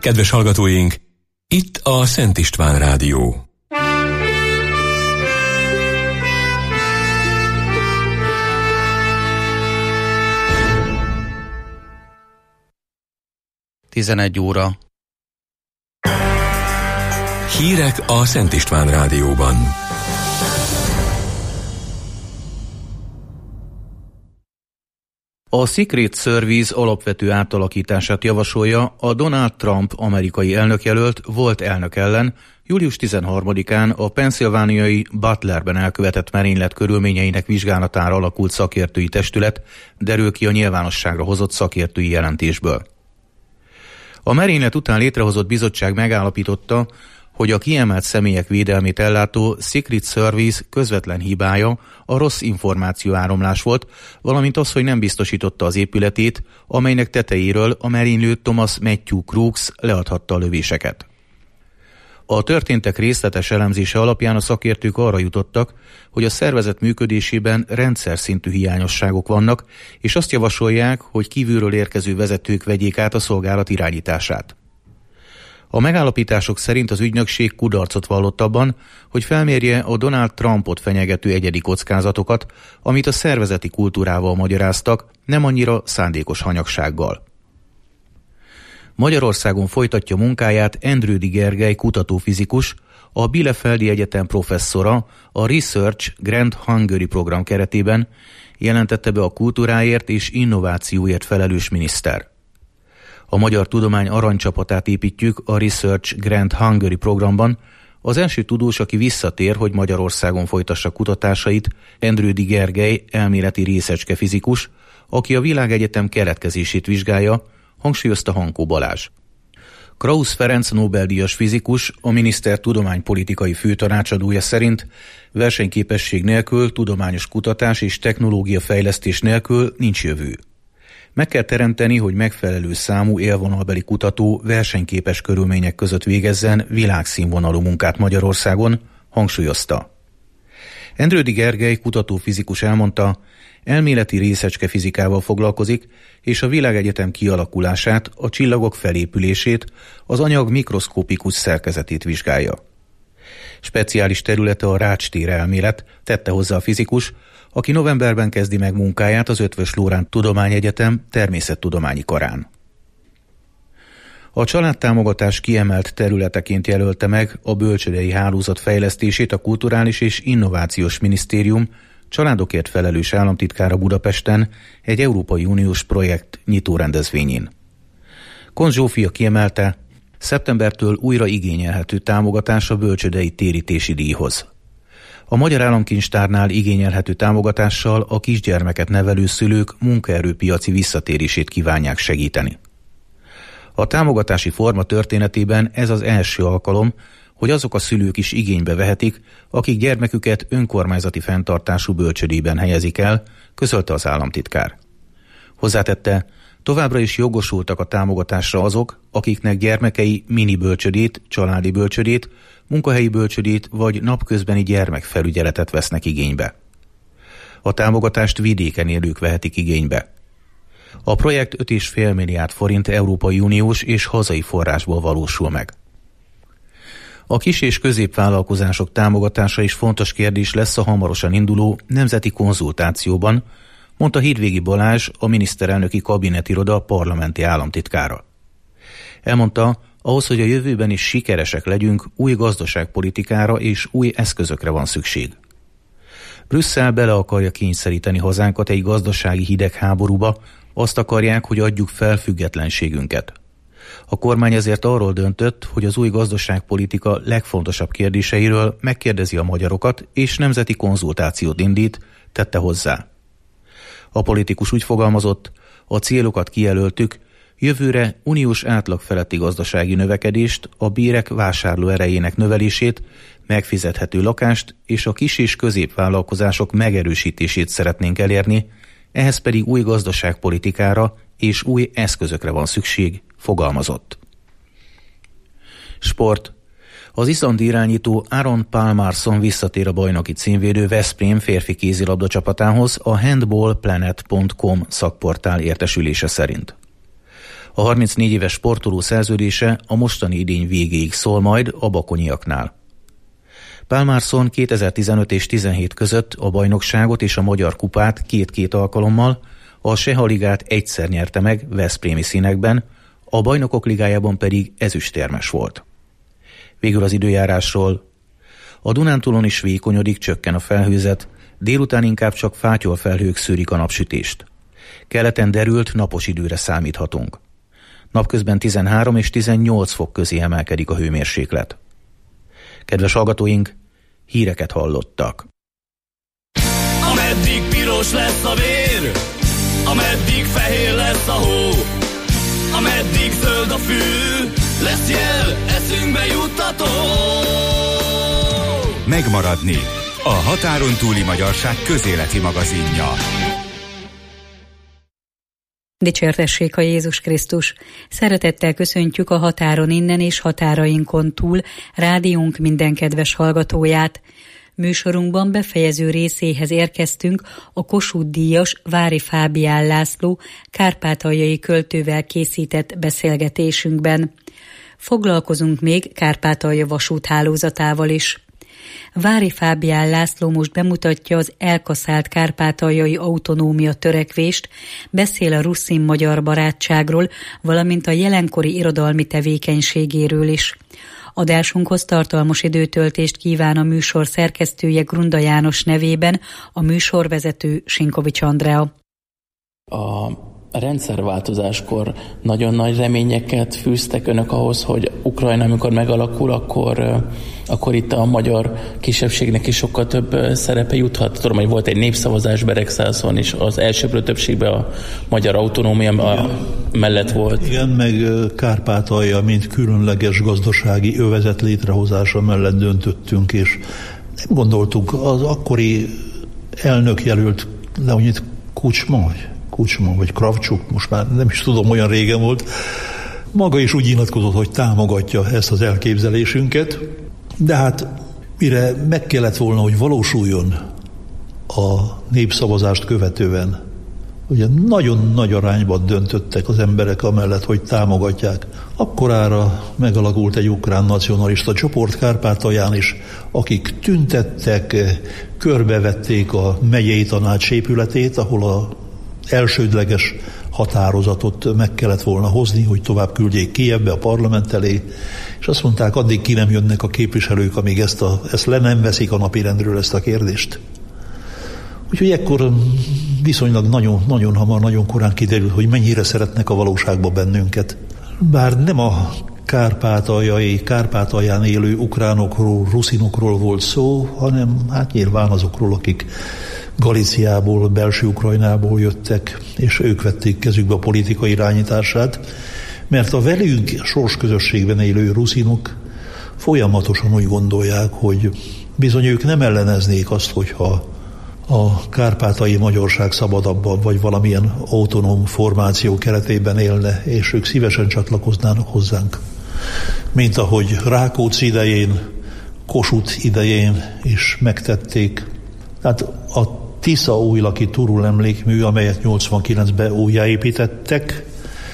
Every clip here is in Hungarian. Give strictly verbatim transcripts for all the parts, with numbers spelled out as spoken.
Kedves hallgatóink, itt a Szent István Rádió. tizenegy óra. Hírek a Szent István Rádióban. A Secret Service alapvető átalakítását javasolja a Donald Trump amerikai elnökjelölt volt elnök ellen július tizenharmadikán a pennsylvániai Butlerben elkövetett merénylet körülményeinek vizsgálatára alakult szakértői testület, derül ki a nyilvánosságra hozott szakértői jelentésből. A merénylet után létrehozott bizottság megállapította, hogy a kiemelt személyek védelmét ellátó Secret Service közvetlen hibája a rossz információáramlás volt, valamint az, hogy nem biztosította az épületét, amelynek tetejéről a merénylő Thomas Matthew Crooks leadhatta a lövéseket. A történtek részletes elemzése alapján a szakértők arra jutottak, hogy a szervezet működésében rendszer szintű hiányosságok vannak, és azt javasolják, hogy kívülről érkező vezetők vegyék át a szolgálat irányítását. A megállapítások szerint az ügynökség kudarcot vallott abban, hogy felmérje a Donald Trumpot fenyegető egyedi kockázatokat, amit a szervezeti kultúrával magyaráztak, nem annyira szándékos hanyagsággal. Magyarországon folytatja munkáját Endrődy Gergely kutatófizikus, a Bielefeldi Egyetem professzora a Research Grand Hungary program keretében, jelentette be a kultúráért és innovációért felelős miniszter. A magyar tudomány aranycsapatát építjük a Research Grand Hungary programban. Az első tudós, aki visszatér, hogy Magyarországon folytassa kutatásait, Endrődy Gergely elméleti részecskefizikus, aki a világegyetem keletkezését vizsgálja, hangsúlyozta Hankó Balázs. Krausz Ferenc Nobel-díjas fizikus, a miniszter tudománypolitikai főtanácsadója szerint versenyképesség nélkül, tudományos kutatás és technológia fejlesztés nélkül nincs jövő. Meg kell teremteni, hogy megfelelő számú élvonalbeli kutató versenyképes körülmények között végezzen világszínvonalú munkát Magyarországon, hangsúlyozta. Endrődy Gergely kutatófizikus elmondta, elméleti részecskefizikával foglalkozik, és a világegyetem kialakulását, a csillagok felépülését, az anyag mikroszkopikus szerkezetét vizsgálja. Speciális területe a rácstér elmélet, tette hozzá a fizikus, aki novemberben kezdi meg munkáját az Eötvös Loránd Tudományegyetem természettudományi karán. A családtámogatás kiemelt területeként jelölte meg a bölcsődei hálózat fejlesztését a Kulturális és Innovációs Minisztérium családokért felelős államtitkára Budapesten egy Európai Uniós projekt nyitórendezvényén. Konz Zsófia kiemelte, szeptembertől újra igényelhető támogatás a bölcsődei térítési díjhoz. A Magyar Államkincstárnál igényelhető támogatással a kisgyermeket nevelő szülők munkaerőpiaci visszatérését kívánják segíteni. A támogatási forma történetében ez az első alkalom, hogy azok a szülők is igénybe vehetik, akik gyermeküket önkormányzati fenntartású bölcsődében helyezik el, közölte az államtitkár. Hozzátette, továbbra is jogosultak a támogatásra azok, akiknek gyermekei mini bölcsödét, családi bölcsödét, munkahelyi bölcsödét vagy napközbeni gyermekfelügyeletet vesznek igénybe. A támogatást vidéken élők vehetik igénybe. A projekt öt egész öt milliárd forint Európai Uniós és hazai forrásból valósul meg. A kis- és középvállalkozások támogatása is fontos kérdés lesz a hamarosan induló nemzeti konzultációban, mondta Hídvégi Balázs, a miniszterelnöki kabinetiroda parlamenti államtitkára. Elmondta, ahhoz, hogy a jövőben is sikeresek legyünk, új gazdaságpolitikára és új eszközökre van szükség. Brüsszel bele akarja kényszeríteni hazánkat egy gazdasági hidegháborúba, azt akarják, hogy adjuk fel függetlenségünket. A kormány ezért arról döntött, hogy az új gazdaságpolitika legfontosabb kérdéseiről megkérdezi a magyarokat, és nemzeti konzultációt indít, tette hozzá. A politikus úgy fogalmazott, a célokat kijelöltük, jövőre uniós átlag feletti gazdasági növekedést, a bérek vásárló erejének növelését, megfizethető lakást és a kis- és középvállalkozások megerősítését szeretnénk elérni, ehhez pedig új gazdaságpolitikára és új eszközökre van szükség, fogalmazott. Sport. Az izlandi irányító Aron Pálmarsson visszatér a bajnoki címvédő Veszprém férfi kézilabda csapatához a handball planet pont com szakportál értesülése szerint. A harmincnégy éves sportoló szerződése a mostani idény végéig szól majd a bakonyiaknál. Pálmárszon kétezer-tizenöt és tizenhét között a bajnokságot és a Magyar Kupát két-két alkalommal, a Seha Ligát egyszer nyerte meg veszprémi színekben, a Bajnokok Ligájában pedig ezüstérmes volt. Végül az időjárásról. A Dunántúlon is vékonyodik, csökken a felhőzet, délután inkább csak fátyolfelhők szűrik a napsütést. Keleten derült, napos időre számíthatunk. Napközben tizenhárom és tizennyolc fok közé emelkedik a hőmérséklet. Kedves hallgatóink, híreket hallottak. Ameddig piros lesz a vér, ameddig fehér lesz a hó, ameddig zöld a fű, lesz jel, eszünkbe juttató. Megmaradni. A határon túli magyarság közéleti magazinja. Dicsértessék a Jézus Krisztus! Szeretettel köszöntjük a határon innen és határainkon túl rádiónk minden kedves hallgatóját. Műsorunkban befejező részéhez érkeztünk a Kossuth-díjas Vári Fábián László kárpátaljai költővel készített beszélgetésünkben. Foglalkozunk még Kárpátalja vasúthálózatával is. Vári Fábián László most bemutatja az elkaszált kárpátaljai autonómia törekvést, beszél a ruszin-magyar barátságról, valamint a jelenkori irodalmi tevékenységéről is. Adásunkhoz tartalmas időtöltést kíván a műsor szerkesztője Grunda János nevében, a műsorvezető Sinkovics Andrea. A rendszerváltozáskor nagyon nagy reményeket fűztek önök ahhoz, hogy Ukrajna, amikor megalakul, akkor, akkor itt a magyar kisebbségnek is sokkal több szerepe juthat. Tudom, hogy volt egy népszavazás Beregszászon, és az elsőprő többségben a magyar autonómia mellett volt. Igen, meg Kárpátalja, mint különleges gazdasági övezet létrehozása mellett döntöttünk, és nem gondoltuk, az akkori elnök jelölt Leonid Kucsma, Kucsma vagy Kravcsuk, most már nem is tudom, olyan régen volt, maga is úgy nyilatkozott, hogy támogatja ezt az elképzelésünket, de hát mire meg kellett volna, hogy valósuljon a népszavazást követően, ugye nagyon nagy arányban döntöttek az emberek amellett, hogy támogatják. Akkorára megalakult egy ukrán nacionalista csoport Kárpátalján is, akik tüntettek, körbevették a megyei tanács épületét, ahol a elsődleges határozatot meg kellett volna hozni, hogy tovább küldjék Kijevbe, a parlament elé, és azt mondták, addig ki nem jönnek a képviselők, amíg ezt, a, ezt le nem veszik a napirendről, ezt a kérdést. Úgyhogy ekkor viszonylag nagyon, nagyon hamar, nagyon korán kiderült, hogy mennyire szeretnek a valóságba bennünket. Bár nem a kárpátaljai, Kárpátalján élő ukránokról, ruszinokról volt szó, hanem hát nyilván azokról, akik Galíciából, belső Ukrajnából jöttek, és ők vették kezükbe a politika irányítását, mert a velünk sorsközösségben élő ruszinok folyamatosan úgy gondolják, hogy bizony ők nem elleneznék azt, hogyha a kárpátai magyarság szabadabban, vagy valamilyen autonóm formáció keretében élne, és ők szívesen csatlakoznának hozzánk. Mint ahogy Rákóczi idején, Kossuth idején is megtették. Tehát a Tisza-Újlaki Turul emlékmű, amelyet nyolcvankilencben újjáépítettek.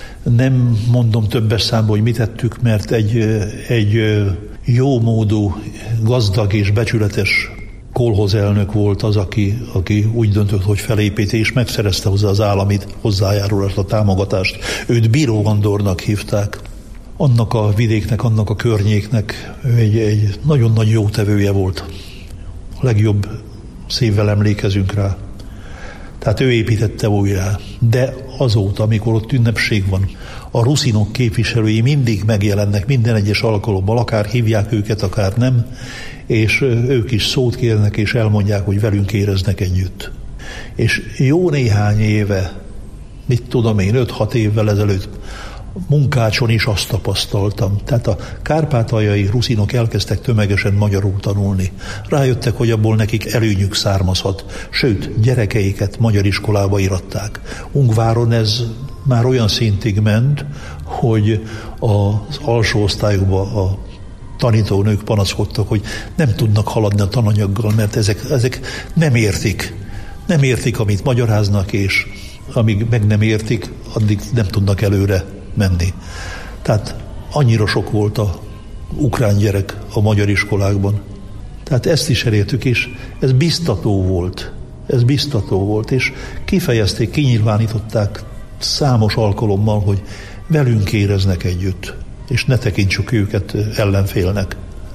Nem mondom többes számban, hogy mit tettük, mert egy, egy jómódú, gazdag és becsületes kolhoz elnök volt az, aki, aki úgy döntött, hogy felépíti, és megszerezte hozzá az állami hozzájárulást, a támogatást. Őt Bíró Andornak hívták. Annak a vidéknek, annak a környéknek egy, egy nagyon nagy jótevője volt. A legjobb szívvel emlékezünk rá. Tehát ő építette újra. De azóta, amikor ott ünnepség van, a ruszinok képviselői mindig megjelennek minden egyes alkalommal, akár hívják őket, akár nem, és ők is szót kérnek, és elmondják, hogy velünk éreznek együtt. És jó néhány éve, mit tudom én, öt-hat évvel ezelőtt Munkácson is azt tapasztaltam. Tehát a kárpátaljai ruszinok elkezdtek tömegesen magyarul tanulni. Rájöttek, hogy abból nekik előnyük származhat. Sőt, gyerekeiket magyar iskolába iratták. Ungváron ez már olyan szintig ment, hogy az alsó osztályokban a tanítónők panaszkodtak, hogy nem tudnak haladni a tananyaggal, mert ezek, ezek nem értik. Nem értik, amit magyaráznak, és amíg meg nem értik, addig nem tudnak előre menni. Tehát annyira sok volt a ukrán gyerek a magyar iskolákban. Tehát ezt is elértük, és ez biztató volt. Ez biztató volt, és kifejezték, kinyilvánították számos alkalommal, hogy velünk éreznek együtt, és ne tekintsük őket ellenfélnek.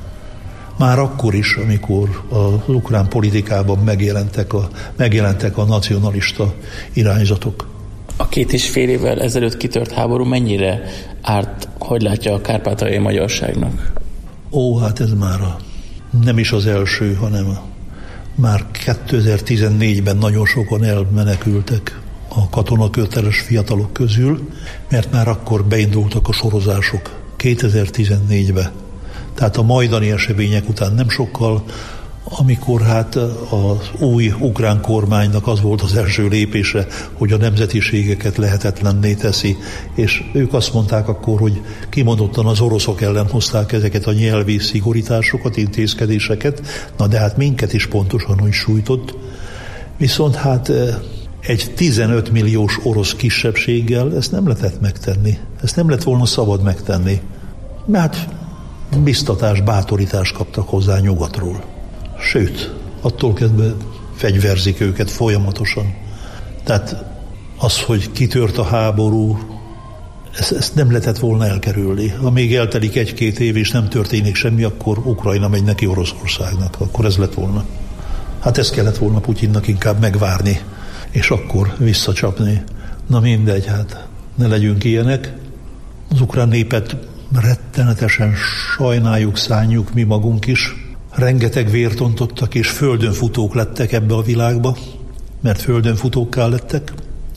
Már akkor is, amikor az ukrán politikában megjelentek a, megjelentek a nacionalista irányzatok. A két és fél évvel ezelőtt kitört háború mennyire árt, hogy látja a kárpátaljai magyarságnak? Ó, hát ez már a, nem is az első, hanem a, már kétezer-tizennégyben nagyon sokan elmenekültek a katonaköteles fiatalok közül, mert már akkor beindultak a sorozások kétezer-tizennégyben. Tehát a majdani események után nem sokkal, amikor hát az új ukrán kormánynak az volt az első lépése, hogy a nemzetiségeket lehetetlenné teszi, és ők azt mondták akkor, hogy kimondottan az oroszok ellen hozták ezeket a nyelvi szigorításokat, intézkedéseket, na de hát minket is pontosan úgy sújtott. Viszont hát egy tizenöt milliós orosz kisebbséggel ezt nem lehetett megtenni. Ezt nem lett volna szabad megtenni. Mert biztatás, bátorítást kaptak hozzá nyugatról. Sőt, attól kezdve fegyverzik őket folyamatosan. Tehát az, hogy kitört a háború, ezt, ezt nem lehetett volna elkerülni. Amíg eltelik egy-két év és nem történik semmi, akkor Ukrajna megy neki Oroszországnak. Akkor ez lett volna. Hát ezt kellett volna Putyinnak inkább megvárni, és akkor visszacsapni. Na mindegy, hát ne legyünk ilyenek. Az ukrán népet rettenetesen sajnáljuk, szánjuk mi magunk is. Rengeteg vért ontottak, és földönfutók lettek ebbe a világba, mert földönfutókká lettek.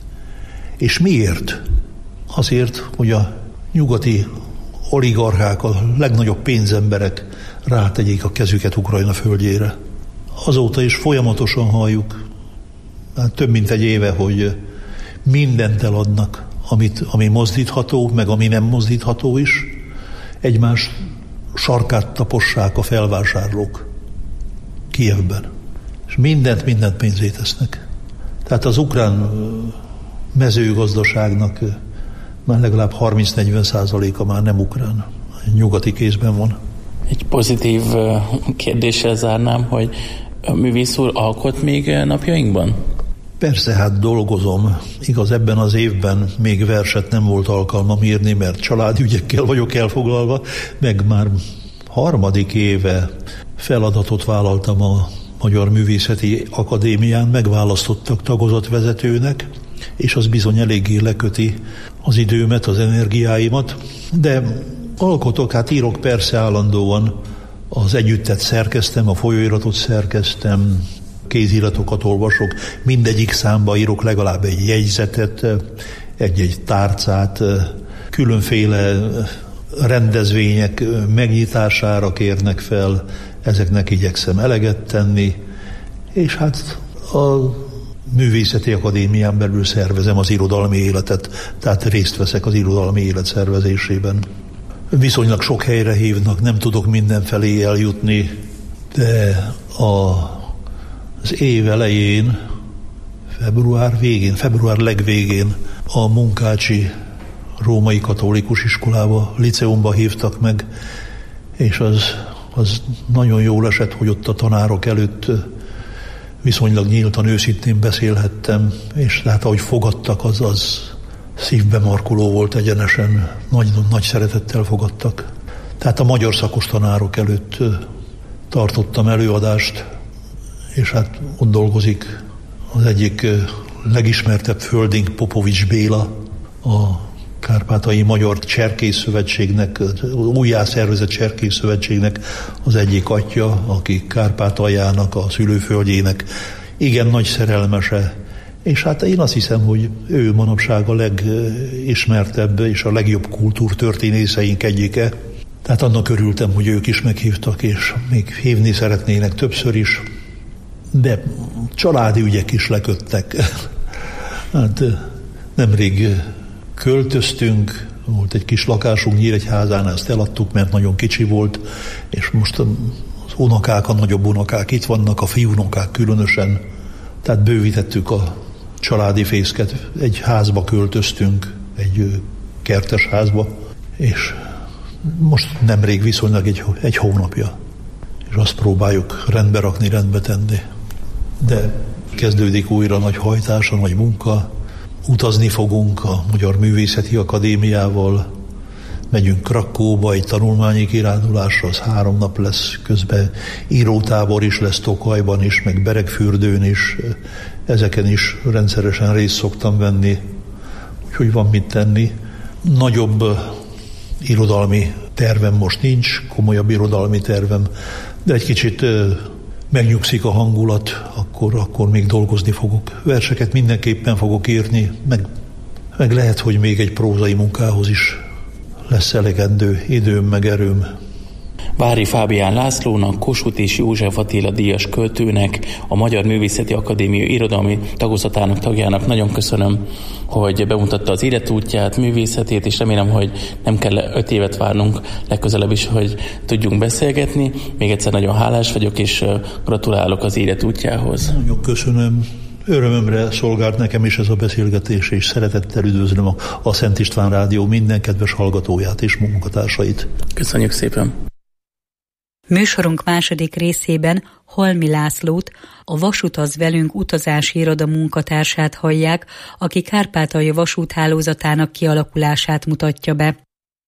És miért? Azért, hogy a nyugati oligarchák, a legnagyobb pénzemberek rátegyék a kezüket Ukrajna földjére. Azóta is folyamatosan halljuk, hát több mint egy éve, hogy mindent eladnak, amit, ami mozdítható, meg ami nem mozdítható is. Egymás sarkát tapossák a felvásárlók Kijevben. És mindent, mindent pénzé tesznek. Tehát az ukrán mezőgazdaságnak már legalább harminc-negyven százaléka már nem ukrán. Nyugati kézben van. Egy pozitív kérdéssel zárnám, hogy a művész úr alkot még napjainkban? Persze, hát dolgozom. Igaz, ebben az évben még verset nem volt alkalmam írni, mert családügyekkel vagyok elfoglalva, meg már harmadik éve feladatot vállaltam a Magyar Művészeti Akadémián, megválasztottak tagozatvezetőnek, és az bizony eléggé leköti az időmet, az energiáimat, de alkotok, hát írok persze állandóan, az együttet szerkeztem, a folyóiratot szerkeztem, kéziratokat olvasok, mindegyik számba írok legalább egy jegyzetet, egy-egy tárcát, különféle rendezvények megnyitására kérnek fel, ezeknek igyekszem eleget tenni, és hát a Művészeti Akadémián belül szervezem az irodalmi életet, tehát részt veszek az irodalmi élet szervezésében. Viszonylag sok helyre hívnak, nem tudok mindenfelé eljutni, de a az év elején, február végén, február legvégén a Munkácsi római katolikus iskolába, liceumba hívtak meg, és az, az nagyon jól esett, hogy ott a tanárok előtt viszonylag nyíltan, őszintén beszélhettem, és hát ahogy fogadtak, az, az szívbe markoló volt egyenesen, nagy, nagy szeretettel fogadtak. Tehát a magyar szakos tanárok előtt tartottam előadást, és hát ott dolgozik az egyik legismertebb földink, Popovics Béla, a Kárpátaljai Magyar Cserkész Szövetségnek, újjászervezett Cserkész Szövetségnek az egyik atya, aki Kárpátaljának, a szülőföldjének igen nagy szerelmese, és hát én azt hiszem, hogy ő manapság a legismertebb és a legjobb kultúrtörténészeink egyike. Tehát annak örültem, hogy ők is meghívtak, és még hívni szeretnének többször is. De családi ügyek is leköttek. Hát nemrég költöztünk, volt egy kis lakásunk Nyíregyházán, ezt eladtuk, mert nagyon kicsi volt, és most az unokák, a nagyobb unokák itt vannak, a fiúnokák különösen. Tehát bővítettük a családi fészket, egy házba költöztünk, egy kertesházba, és most nemrég viszonylag egy, egy hónapja, és azt próbáljuk rendbe rakni, rendbe tenni. De kezdődik újra nagy hajtás, a nagy munka, utazni fogunk a Magyar Művészeti Akadémiával, megyünk Krakóba egy tanulmányi kirándulásra, az három nap lesz, közben írótábor is lesz Tokajban is, meg Beregfürdőn is, ezeken is rendszeresen részt szoktam venni, úgyhogy van mit tenni. Nagyobb irodalmi tervem most nincs, komolyabb irodalmi tervem, de egy kicsit megnyugszik a hangulat, akkor, akkor még dolgozni fogok. Verseket mindenképpen fogok írni, meg, meg lehet, hogy még egy prózai munkához is lesz elegendő időm, meg erőm. Vári Fábián Lászlónak, Kossuth és József Attila díjas költőnek, a Magyar Művészeti Akadémia irodalmi tagozatának tagjának nagyon köszönöm, hogy bemutatta az életútját, művészetét, és remélem, hogy nem kell öt évet várnunk legközelebb is, hogy tudjunk beszélgetni. Még egyszer nagyon hálás vagyok, és gratulálok az életútjához. Nagyon köszönöm. Örömömre szolgált nekem is ez a beszélgetés, és szeretettel üdvözlöm a, a Szent István Rádió minden kedves hallgatóját és munkatársait. Köszönjük szépen! Műsorunk második részében Halmi Lászlót, a Vasutaz velünk utazási iroda munkatársát hallják, aki Kárpátalja vasúthálózatának kialakulását mutatja be.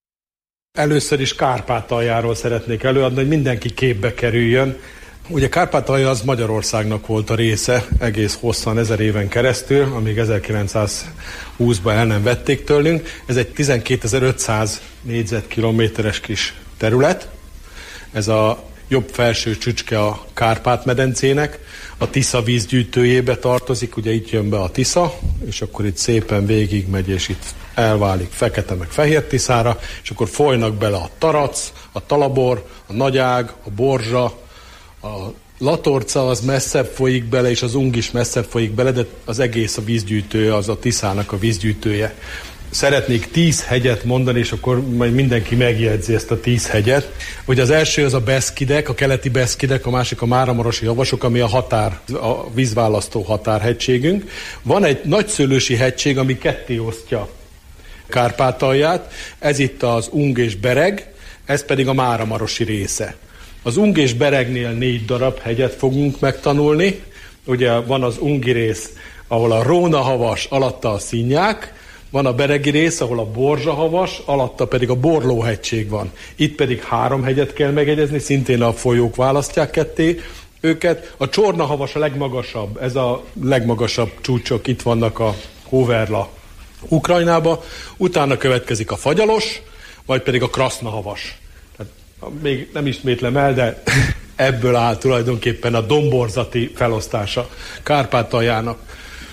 Először is Kárpátaljáról szeretnék előadni, hogy mindenki képbe kerüljön. Ugye Kárpátalja az Magyarországnak volt a része egész hosszan, ezer éven keresztül, amíg ezerkilencszázhúszban el nem vették tőlünk. Ez egy tizenkétezer-ötszáz négyzetkilométeres kis terület. Ez a jobb felső csücske a Kárpát-medencének, a Tisza vízgyűjtőjébe tartozik, ugye itt jön be a Tisza, és akkor itt szépen végigmegy, és itt elválik Fekete meg Fehér Tiszára, és akkor folynak bele a Tarac, a Talabor, a Nagyág, a Borzsa, a Latorca az messzebb folyik bele, és az Ung is messzebb folyik bele, de az egész a vízgyűjtő, az a Tiszának a vízgyűjtője. Szeretnék tíz hegyet mondani, és akkor majd mindenki megjegyzi ezt a tíz hegyet. Ugye az első az a Beszkidek, a keleti Beszkidek, a másik a Máramarosi Havasok, ami a határ, a vízválasztó határhegységünk. Van egy nagyszőlősi hegység, ami ketté osztja Kárpátalját, ez itt az Ung és Bereg, ez pedig a Máramarosi része. Az Ung és Beregnél négy darab hegyet fogunk megtanulni. Ugye van az ungi rész, ahol a Róna-havas, alatta a Szinyák, van a beregi rész, ahol a Borzsa-havas, alatta pedig a Borló-hegység van. Itt pedig három hegyet kell megjegyezni, szintén a folyók választják ketté őket. A Csorna-havas a legmagasabb, ez a legmagasabb csúcsok, itt vannak a Hóverla Ukrajnába. Utána következik a Fagyalos, majd pedig a Kraszna-havas. Tehát még nem ismétlem el, de ebből áll tulajdonképpen a domborzati felosztása Kárpátaljának.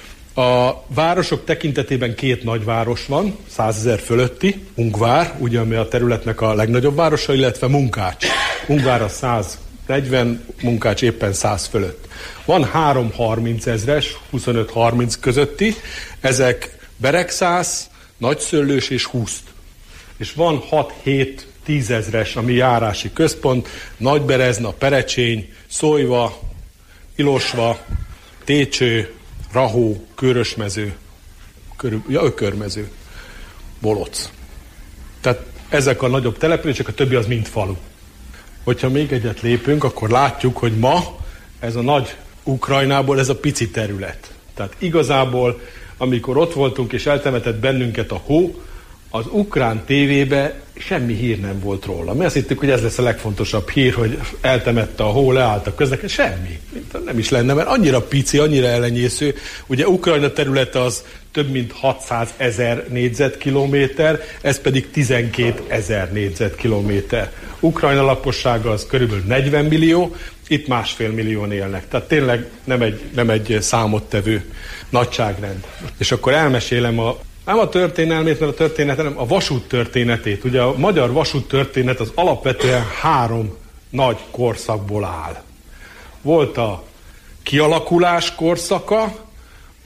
A városok tekintetében két nagyváros van, százezer fölötti, Ungvár, ugye ami a területnek a legnagyobb városa, illetve Munkács. Ungvár a száznegyven, Munkács éppen száz fölött. Van három harmincezres, huszonöt-harminc közötti, ezek Beregszász, Nagyszőlős és Huszt. És van hat-hét tízezres, ami járási központ, Nagyberezna, Perecsény, Szólyva, Ilosva, Técső, Rahó, Körösmező, körül, ja, Ökörmező, Boloc. Tehát ezek a nagyobb települések, a többi az mind falu. Hogyha még egyet lépünk, akkor látjuk, hogy ma ez a nagy Ukrajnából ez a pici terület. Tehát igazából, amikor ott voltunk és eltemetett bennünket a hó, az ukrán tévébe semmi hír nem volt róla. Mi azt hittük, hogy ez lesz a legfontosabb hír, hogy eltemette a hó, leállt a közlekedés. Semmi. Nem is lenne, mert annyira pici, annyira ellenyésző. Ugye Ukrajna területe az több mint hatszázezer négyzetkilométer, ez pedig tizenkétezer négyzetkilométer. Ukrajna lakossága az körülbelül negyven millió, itt másfél millióan élnek. Tehát tényleg nem egy, nem egy számottevő nagyságrend. És akkor elmesélem a nem a történelmét, mert a történet, hanem a vasút történetét. Ugye a magyar vasút történet az alapvetően három nagy korszakból áll. Volt a kialakulás korszaka,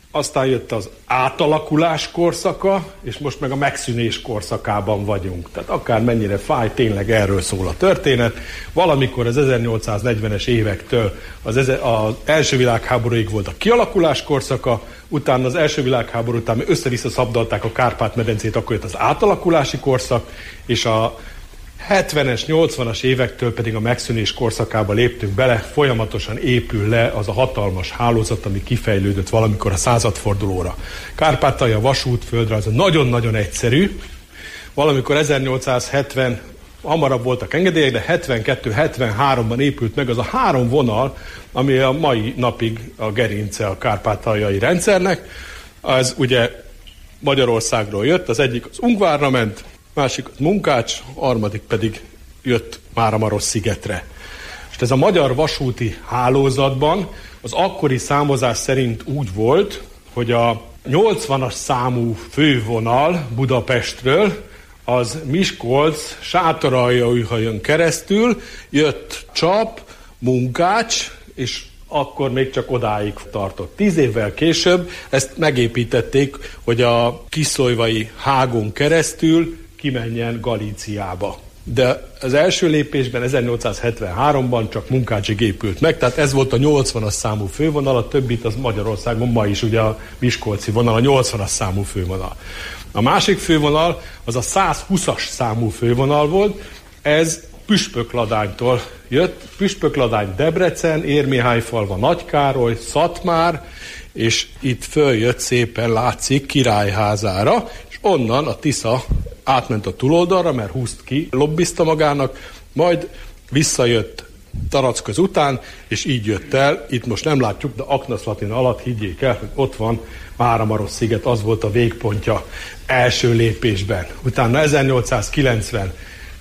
aztán jött az átalakulás korszaka, és most meg a megszűnés korszakában vagyunk. Tehát akár mennyire fáj, tényleg erről szól a történet. Valamikor az ezernyolcszáznegyvenes évektől az, eze- az első világháborúig volt a kialakulás korszaka, utána az első világháború után össze-vissza szabdalták a Kárpát-medencét, akkor jött az átalakulási korszak, és a hetvenes, nyolcvanas évektől pedig a megszűnés korszakába léptünk bele, folyamatosan épül le az a hatalmas hálózat, ami kifejlődött valamikor a századfordulóra. Kárpátalja vasútföldrajza nagyon-nagyon egyszerű. Valamikor ezernyolcszázhetven, hamarabb voltak engedélyek, de hetvenkettő hetvenháromban épült meg az a három vonal, ami a mai napig a gerince a kárpátaljai rendszernek. Ez ugye Magyarországról jött, az egyik az Ungvárra ment, másik az Munkács, a harmadik pedig jött Máramarosszigetre. És ez a magyar vasúti hálózatban az akkori számozás szerint úgy volt, hogy a nyolcvanas számú fővonal Budapestről az Miskolc, Sátoraljaújhajón keresztül jött Csap, Munkács, és akkor még csak odáig tartott. Tíz évvel később ezt megépítették, hogy a Kiszolvai hágon keresztül kimenjen Galíciába. De az első lépésben ezernyolcszázhetvenháromban csak Munkácsig épült meg, tehát ez volt a nyolcvanas számú fővonal, a többit az Magyarországon ma is ugye a miskolci vonal, a nyolcvanas számú fővonal. A másik fővonal az a százhúszas számú fővonal volt, ez Püspökladánytól jött, Püspökladány Debrecen, Érmihályfalva Nagykároly, Szatmár, és itt följött szépen látszik Királyházára, és onnan a Tisza átment a túloldalra, mert húzt ki, lobbizta magának, majd visszajött Taracköz után, és így jött el, itt most nem látjuk, de Aknaszlatina alatt higgyék el, hogy ott van Máramarossziget, az volt a végpontja első lépésben. Utána ezernyolcszázkilencvenöt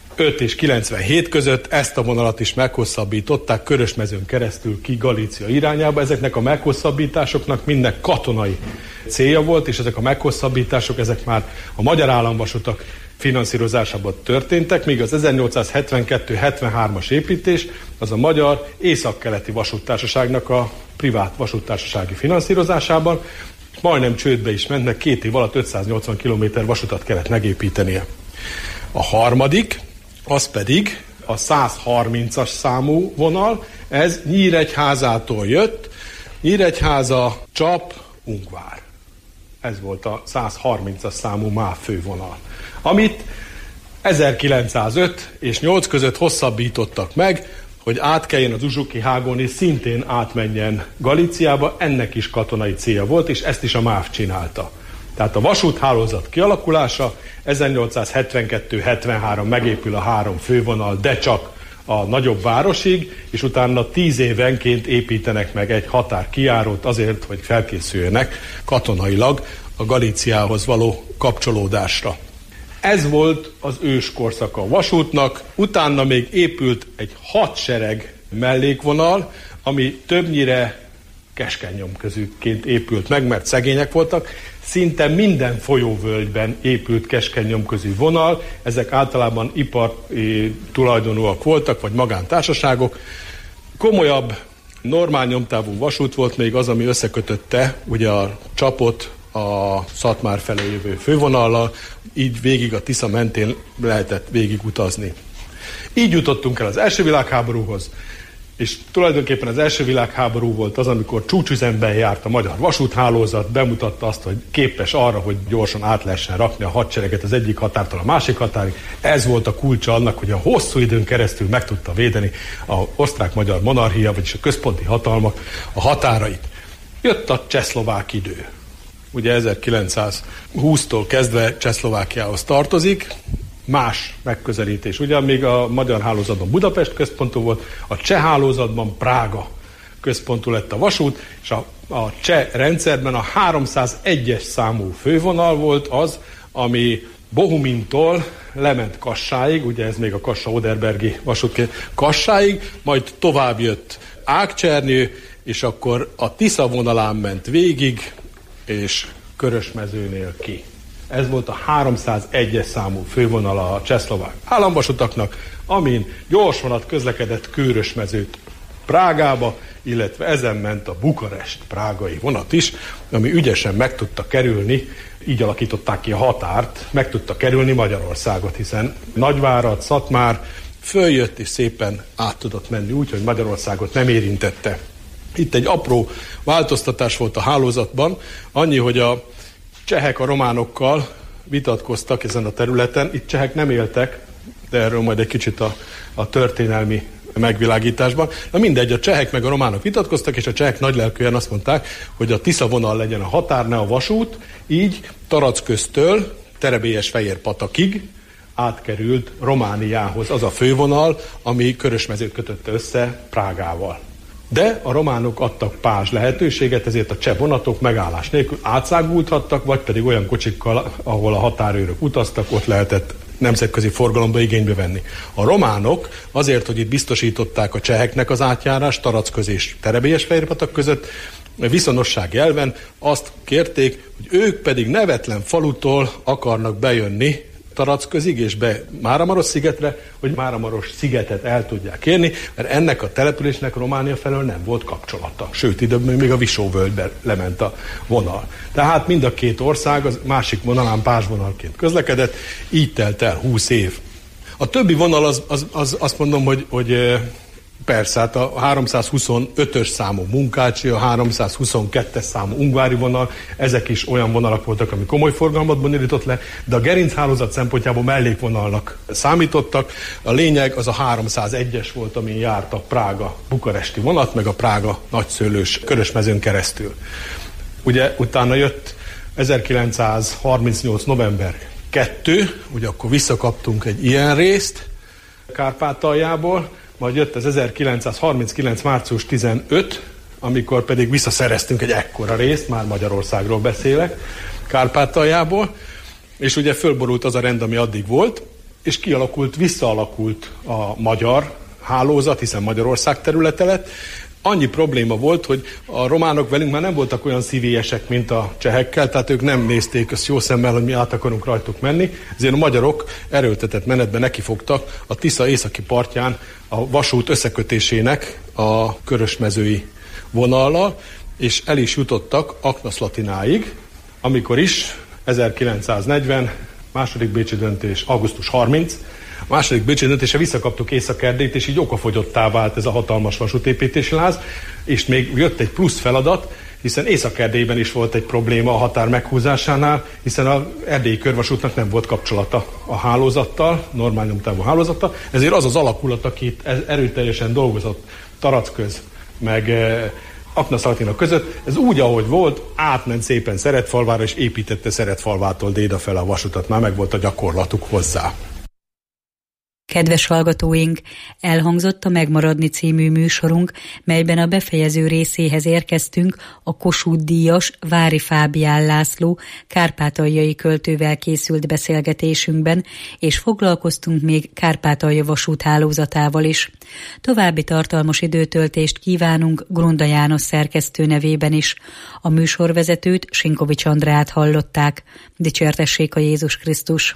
és kilencvenhét között ezt a vonalat is meghosszabbították Körösmezőn keresztül ki Galícia irányába. Ezeknek a meghosszabbításoknak minden katonai célja volt, és ezek a meghosszabbítások, ezek már a Magyar Államvasutak finanszírozásában történtek, míg az ezernyolcszázhetvenkettő hetvenhármas építés az a Magyar Északkeleti Vasúttársaságnak a privát vasúttársasági finanszírozásában majdnem csődbe is ment, mert két év alatt ötszáznyolcvan kilométer vasutat kellett megépítenie. A harmadik, az pedig a százharmincas számú vonal, ez Nyíregyházától jött, Nyíregyháza, Csap, Ungvár. Ez volt a százharmincas számú MÁV fővonal, amit ezerkilencszázöt és nyolc között hosszabbítottak meg, hogy átkeljen az Uzsuki hágon és szintén átmenjen Galíciába, ennek is katonai célja volt, és ezt is a MÁV csinálta. Tehát a vasúthálózat kialakulása, ezernyolcszázhetvenkettő hetvenhárom megépül a három fővonal, de csak a nagyobb városig, és utána tíz évenként építenek meg egy határkijárót azért, hogy felkészüljenek katonailag a Galíciához való kapcsolódásra. Ez volt az ős korszaka a vasútnak, utána még épült egy hadsereg mellékvonal, ami többnyire keskenynyomközűként épült meg, mert szegények voltak. Szinte minden folyóvölgyben épült keskenynyomközű vonal, ezek általában ipar tulajdonúak voltak, vagy magántársaságok. Komolyabb, normál nyomtávú vasút volt még az, ami összekötötte ugye a Csapot a Szatmár felé jövő fővonallal, így végig a Tisza mentén lehetett végig utazni. Így jutottunk el az első világháborúhoz, és tulajdonképpen az első világháború volt az, amikor csúcsüzemben járt a magyar vasúthálózat, bemutatta azt, hogy képes arra, hogy gyorsan át lehessen rakni a hadsereget az egyik határtól a másik határig. Ez volt a kulcsa annak, hogy a hosszú időn keresztül meg tudta védeni az osztrák-magyar monarchia, vagyis a központi hatalmak a határait. Jött a csehszlovák idő. Ugye ezerkilencszázhúsztól kezdve Csehszlovákiához tartozik, más megközelítés. Ugye még a magyar hálózatban Budapest központú volt, a cseh hálózatban Prága központú lett a vasút, és a, a cseh rendszerben a háromszázegyes számú fővonal volt az, ami Bohumintól lement Kassáig, ugye ez még a Kassa-Oderbergi vasút, Kassáig, majd tovább jött Ágcsernyő, és akkor a Tisza vonalán ment végig, és Körösmezőnél ki. Ez volt a háromszázegyes számú fővonala a csehszlovák államvasutaknak, amin gyorsvonat közlekedett Körösmezőt Prágába, illetve ezen ment a Bukarest-prágai vonat is, ami ügyesen meg tudta kerülni, így alakították ki a határt, meg tudta kerülni Magyarországot, hiszen Nagyvárad, Szatmár följött és szépen át tudott menni úgy, hogy Magyarországot nem érintette. Itt egy apró változtatás volt a hálózatban, annyi, hogy a csehek a románokkal vitatkoztak ezen a területen, itt csehek nem éltek, de erről majd egy kicsit a, a történelmi megvilágításban. Na mindegy, a csehek meg a románok vitatkoztak, és a csehek nagylelkűen azt mondták, hogy a Tisza vonal legyen a határ, ne a vasút, így Taracköztől Terebélyesfehérpatakig átkerült Romániához az a fővonal, ami Körösmezőt kötötte össze Prágával. De a románok adtak pázs lehetőséget, ezért a cseh vonatok megállás nélkül átszágulthattak, vagy pedig olyan kocsikkal, ahol a határőrök utaztak, ott lehetett nemzetközi forgalomba igénybe venni. A románok azért, hogy itt biztosították a cseheknek az átjárást Tarackköz és Terebélyesfehérpatak között, viszonossági elven azt kérték, hogy ők pedig nevetlen falutól akarnak bejönni Taracközig és be Máramaros szigetre, hogy Máramaros szigetet el tudják érni, mert ennek a településnek Románia felől nem volt kapcsolata. Sőt, időben még a Visóvölgybe lement a vonal. Tehát mind a két ország az másik vonalán pázsvonalként közlekedett, így telt el húsz év. A többi vonal az, az, az azt mondom, hogy, hogy persze, hát a háromszázhuszonötös számú Munkácsi, a háromszázhuszonkettes számú Ungvári vonal, ezek is olyan vonalak voltak, ami komoly forgalmat bonyolított le, de a gerinchálózat szempontjából mellékvonalnak számítottak. A lényeg az a háromszázegyes volt, amin járt a Prága-bukaresti vonat, meg a Prága-nagyszőlős Körösmezőn keresztül. Ugye utána jött ezerkilencszázharmincnyolc november kettő, ugye akkor visszakaptunk egy ilyen részt Kárpátaljából, majd jött az ezerkilencszázharminckilenc március tizenötödike, amikor pedig visszaszereztünk egy ekkora részt, már Magyarországról beszélek, Kárpátaljából, és ugye fölborult az a rend, ami addig volt, és kialakult, visszaalakult a magyar hálózat, hiszen Magyarország területe lett. Annyi probléma volt, hogy a románok velünk már nem voltak olyan szívélyesek, mint a csehekkel, tehát ők nem nézték azt jó szemmel, hogy mi át akarunk rajtuk menni, ezért a magyarok erőltetett menetben nekifogtak a Tisza északi partján a vasút összekötésének a körösmezői vonallal, és el is jutottak Aknaszlatináig, amikor is ezerkilencszáznegyven, második bécsi döntés, augusztus harmincadika, a második bécsi döntése visszakaptuk Észak-Erdélyt, és így okafogyottá vált ez a hatalmas vasútépítési láz, és még jött egy plusz feladat, hiszen Észak-Erdélyben is volt egy probléma a határ meghúzásánál, hiszen az erdélyi körvasútnak nem volt kapcsolata a hálózattal, normál nyomtávú hálózattal, ezért az az alakulat, aki itt erőteljesen dolgozott Taracköz, meg Aknaszalatina között, ez úgy, ahogy volt, átment szépen Szeretfalvára, és építette Szeretfalvától Déda fel a vasutat, már meg volt a gyakorlatuk hozzá. Kedves hallgatóink, elhangzott a Megmaradni című műsorunk, melyben a befejező részéhez érkeztünk a Kossuth-díjas Vári Fábián László kárpátaljai költővel készült beszélgetésünkben, és foglalkoztunk még Kárpátalja vasúthálózatával is. További tartalmas időtöltést kívánunk Grunda János szerkesztő nevében is. A műsorvezetőt, Sinkovics Andrát hallották. Dicsértessék a Jézus Krisztus!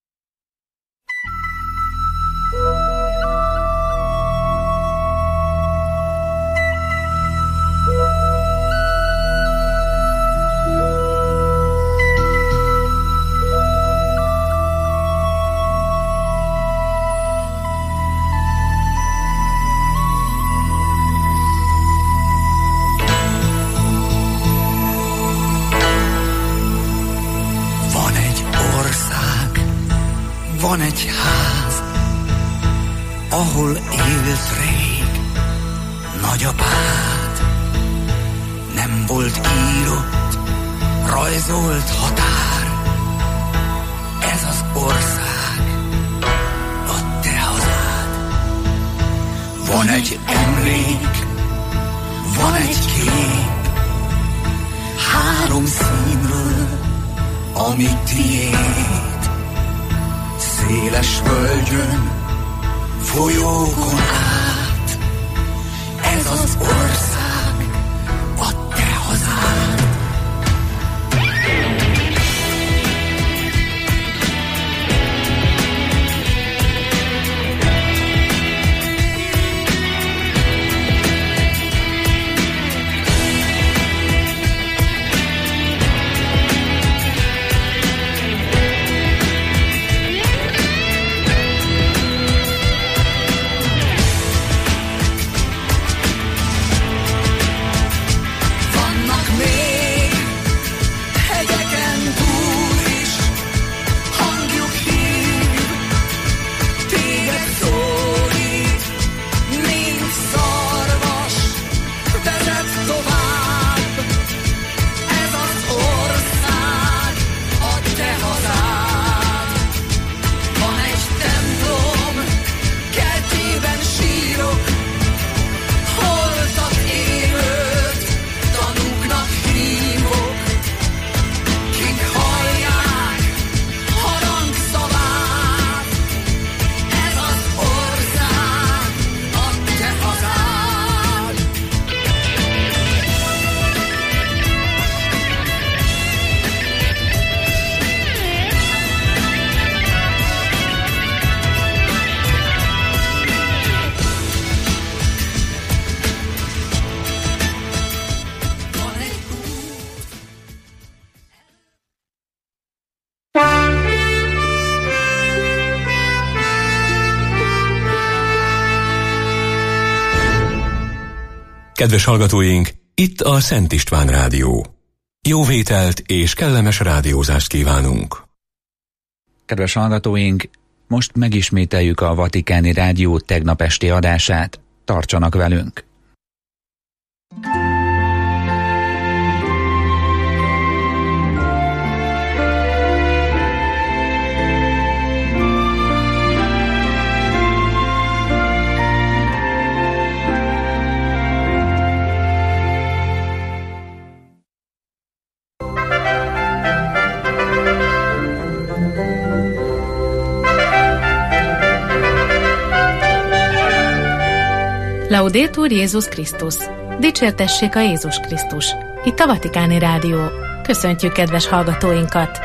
Van egy ház, ahol élt rég nagyapád. Nem volt írott, rajzolt határ. Ez az ország, a te hazád. Van egy emlék, van egy kép, három színről, ami tiéd. Széles völgyön, folyókon át, ez az ország, a te hazád. Kedves hallgatóink, itt a Szent István Rádió. Jó vételt és kellemes rádiózást kívánunk! Kedves hallgatóink, most megismételjük a Vatikáni Rádió tegnap esti adását. Tartsanak velünk! Laudetur Jézus Krisztus! Dicsértessék a Jézus Krisztus! Itt a Vatikáni Rádió. Köszöntjük kedves hallgatóinkat!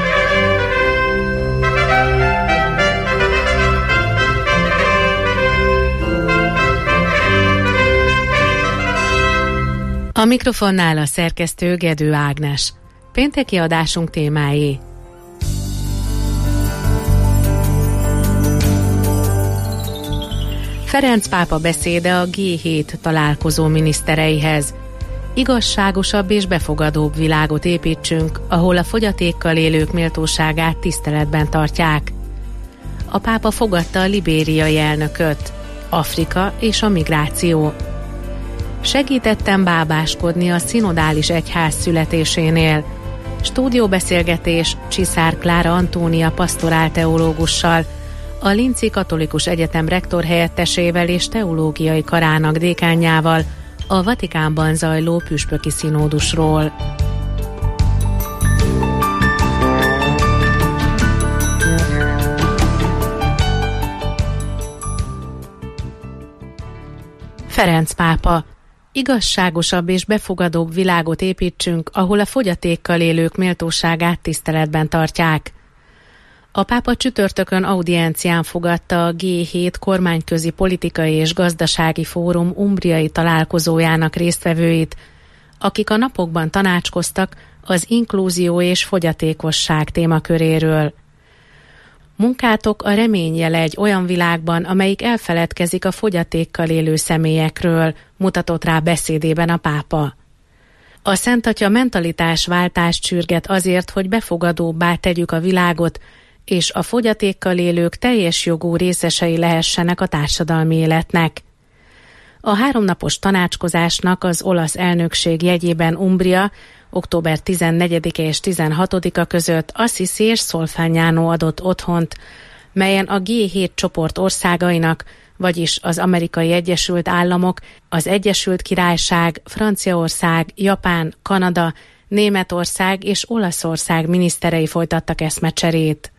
A mikrofonnál a szerkesztő Gedő Ágnes. Pénteki adásunk témái: Ferenc pápa beszéde a gé hét találkozó minisztereihez. Igazságosabb és befogadóbb világot építsünk, ahol a fogyatékkal élők méltóságát tiszteletben tartják. A pápa fogadta a libériai elnököt. Afrika és a migráció. Segítettem bábáskodni a szinodális egyház születésénél. Stúdióbeszélgetés Csiszár Klára Antónia pastorálteológussal, a Linci Katolikus Egyetem rektor helyettesével és teológiai karának dékánjával a Vatikánban zajló püspöki színódusról. Ferenc pápa: igazságosabb és befogadóbb világot építsünk, ahol a fogyatékkal élők méltóságát tiszteletben tartják. A pápa csütörtökön audiencián fogadta a gé hét kormányközi politikai és gazdasági fórum umbriai találkozójának résztvevőit, akik a napokban tanácskoztak az inklúzió és fogyatékosság témaköréről. Munkátok a reményjele egy olyan világban, amelyik elfeledkezik a fogyatékkal élő személyekről, mutatott rá beszédében a pápa. A Szent Atya mentalitásváltást sürget azért, hogy befogadóbbá tegyük a világot, és a fogyatékkal élők teljes jogú részesei lehessenek a társadalmi életnek. A háromnapos tanácskozásnak az olasz elnökség jegyében Umbria október tizennegyedike és tizenhatodika között Assisi és Solfagnano adott otthont, melyen a gé hét csoport országainak, vagyis az Amerikai Egyesült Államok, az Egyesült Királyság, Franciaország, Japán, Kanada, Németország és Olaszország miniszterei folytattak eszmecserét.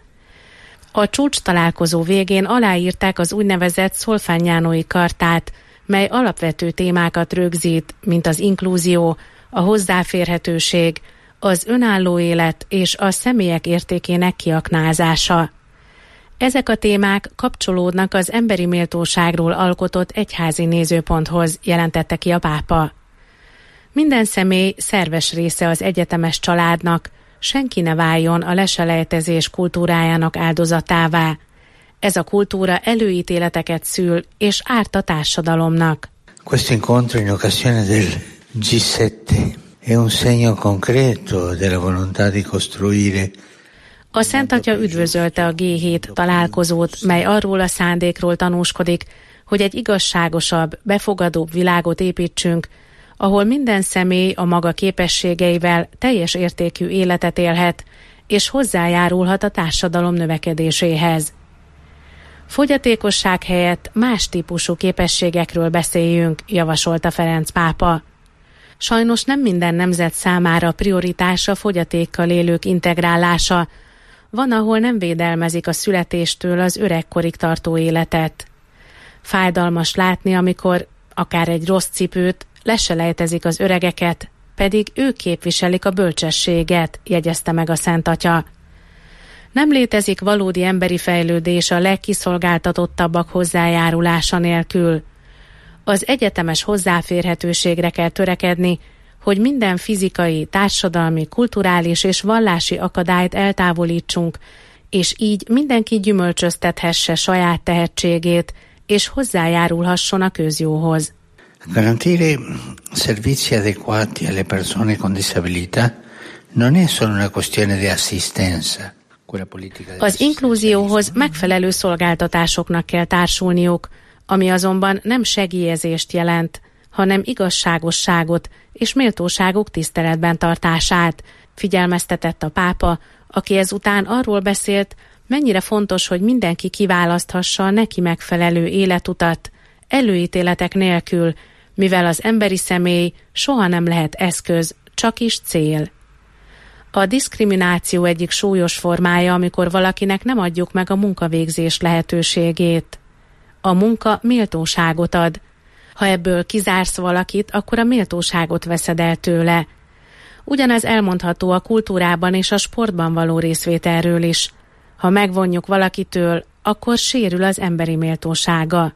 A csúcs találkozó végén aláírták az úgynevezett Solfagnanói kartát, mely alapvető témákat rögzít, mint az inklúzió, a hozzáférhetőség, az önálló élet és a személyek értékének kiaknázása. Ezek a témák kapcsolódnak az emberi méltóságról alkotott egyházi nézőponthoz, jelentette ki a pápa. Minden személy szerves része az egyetemes családnak, senki ne váljon a leselejtezés kultúrájának áldozatává. Ez a kultúra előítéleteket szül és árt a társadalomnak. Questo incontro in occasione del gé hét è un segno concreto della volontà di costruire. A Szent Atya üdvözölte a gé hét találkozót, mely arról a szándékról tanúskodik, hogy egy igazságosabb, befogadóbb világot építsünk, ahol minden személy a maga képességeivel teljes értékű életet élhet, és hozzájárulhat a társadalom növekedéséhez. Fogyatékosság helyett más típusú képességekről beszéljünk, javasolta Ferenc pápa. Sajnos nem minden nemzet számára prioritás a fogyatékkal élők integrálása. Van, ahol nem védelmezik a születéstől az öregkorig tartó életet. Fájdalmas látni, amikor akár egy rossz cipőt, leselejtezik az öregeket, pedig ők képviselik a bölcsességet, jegyezte meg a Szent Atya. Nem létezik valódi emberi fejlődés a legkiszolgáltatottabbak hozzájárulása nélkül. Az egyetemes hozzáférhetőségre kell törekedni, hogy minden fizikai, társadalmi, kulturális és vallási akadályt eltávolítsunk, és így mindenki gyümölcsöztethesse saját tehetségét, és hozzájárulhasson a közjóhoz. Garantire servizi adeguati alle persone con disabilità non è solo una questione di assistenza. Az inklúzióhoz megfelelő szolgáltatásoknak kell társulniuk, ami azonban nem segélyezést jelent, hanem igazságosságot és méltóságuk tiszteletben tartását, figyelmeztetett a pápa, aki ezután arról beszélt, mennyire fontos, hogy mindenki kiválaszthassa a neki megfelelő életutat, előítéletek nélkül, mivel az emberi személy soha nem lehet eszköz, csak is cél. A diszkrimináció egyik súlyos formája, amikor valakinek nem adjuk meg a munkavégzés lehetőségét. A munka méltóságot ad. Ha ebből kizársz valakit, akkor a méltóságot veszed el tőle. Ugyanez elmondható a kultúrában és a sportban való részvételről is. Ha megvonjuk valakitől, akkor sérül az emberi méltósága.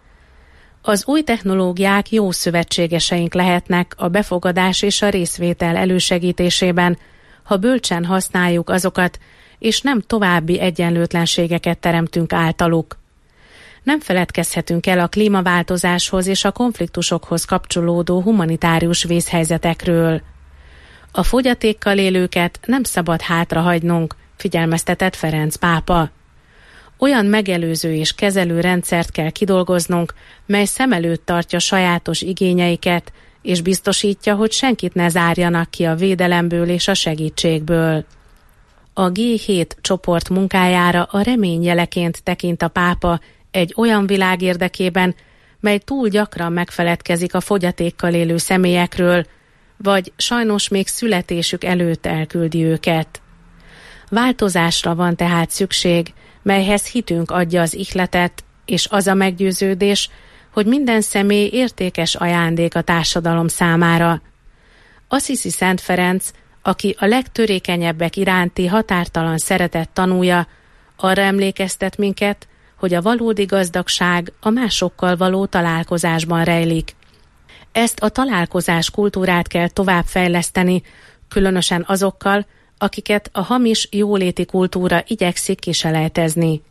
Az új technológiák jó szövetségeseink lehetnek a befogadás és a részvétel elősegítésében, ha bölcsen használjuk azokat, és nem további egyenlőtlenségeket teremtünk általuk. Nem feledkezhetünk el a klímaváltozáshoz és a konfliktusokhoz kapcsolódó humanitárius vészhelyzetekről. A fogyatékkal élőket nem szabad hátrahagynunk, figyelmeztetett Ferenc pápa. Olyan megelőző és kezelő rendszert kell kidolgoznunk, mely szem előtt tartja sajátos igényeiket, és biztosítja, hogy senkit ne zárjanak ki a védelemből és a segítségből. A gé hét csoport munkájára a remény jeleként tekint a pápa egy olyan világ érdekében, mely túl gyakran megfeledkezik a fogyatékkal élő személyekről, vagy sajnos még születésük előtt elküldi őket. Változásra van tehát szükség, melyhez hitünk adja az ihletet, és az a meggyőződés, hogy minden személy értékes ajándék a társadalom számára. Assisi Szent Ferenc, aki a legtörékenyebbek iránti határtalan szeretet tanúja, arra emlékeztet minket, hogy a valódi gazdagság a másokkal való találkozásban rejlik. Ezt a találkozás kultúrát kell továbbfejleszteni, különösen azokkal, akiket a hamis jóléti kultúra igyekszik kiselejtezni.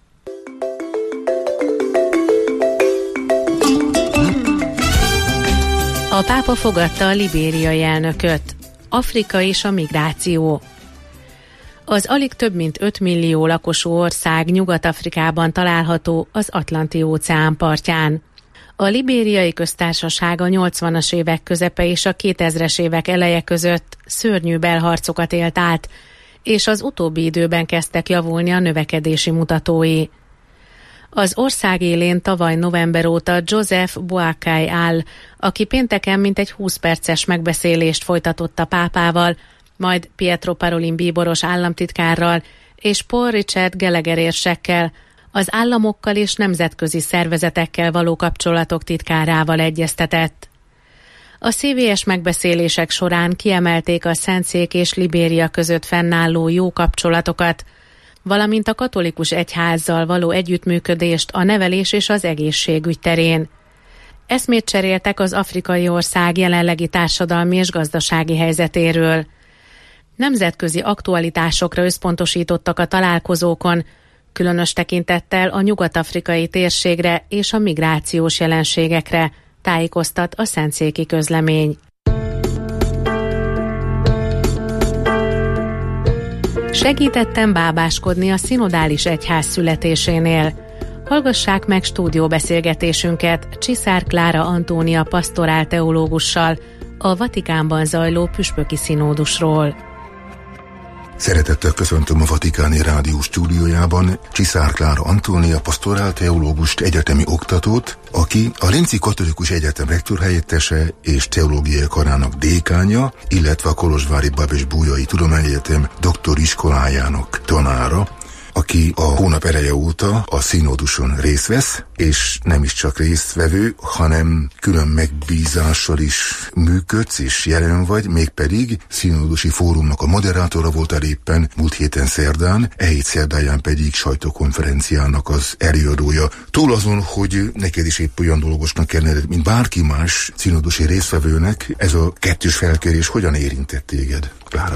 A pápa fogadta a libériai elnököt. Afrika és a migráció. Az alig több mint öt millió lakosú ország Nyugat-Afrikában található az Atlanti-óceán partján. A libériai köztársaság a nyolcvanas évek közepe és a kétezres évek eleje között szörnyű belharcokat élt át, és az utóbbi időben kezdtek javulni a növekedési mutatói. Az ország élén tavaly november óta Joseph Boakai áll, aki pénteken mintegy húsz perces megbeszélést folytatott a pápával, majd Pietro Parolin bíboros államtitkárral és Paul Richard Gallagher érsekkel, az államokkal és nemzetközi szervezetekkel való kapcsolatok titkárával egyeztetett. A szé vé es megbeszélések során kiemelték a Szentszék és Libéria között fennálló jó kapcsolatokat, valamint a katolikus egyházzal való együttműködést a nevelés és az egészségügy terén. Eszmét cseréltek az afrikai ország jelenlegi társadalmi és gazdasági helyzetéről. Nemzetközi aktualitásokra összpontosítottak a találkozókon, különös tekintettel a nyugat-afrikai térségre és a migrációs jelenségekre, tájékoztat a szentszéki közlemény. Segítettem bábáskodni a szinodális egyház születésénél. Hallgassák meg stúdióbeszélgetésünket Csiszár Klára Antónia pastorál teológussal a Vatikánban zajló püspöki színódusról. Szeretettel köszöntöm a Vatikáni Rádió stúdiójában Csiszár Klára Antónia pastorál teológust, egyetemi oktatót, aki a Linci Katolikus Egyetem rektorhelyettese és teológiai karának dékánja, illetve a Kolozsvári Babes Bújai Tudományegyetem doktoriskolájának tanára, aki a hónap eleje óta a színóduson részt vesz, és nem is csak résztvevő, hanem külön megbízással is működsz és jelen vagy, mégpedig színódusi fórumnak a moderátora voltál éppen múlt héten szerdán, e hét szerdáján pedig sajtókonferenciának az előadója. Túl azon, hogy neked is épp olyan dolgosnak kellene, mint bárki más színódusi résztvevőnek, ez a kettős felkérés hogyan érintett téged, Klára?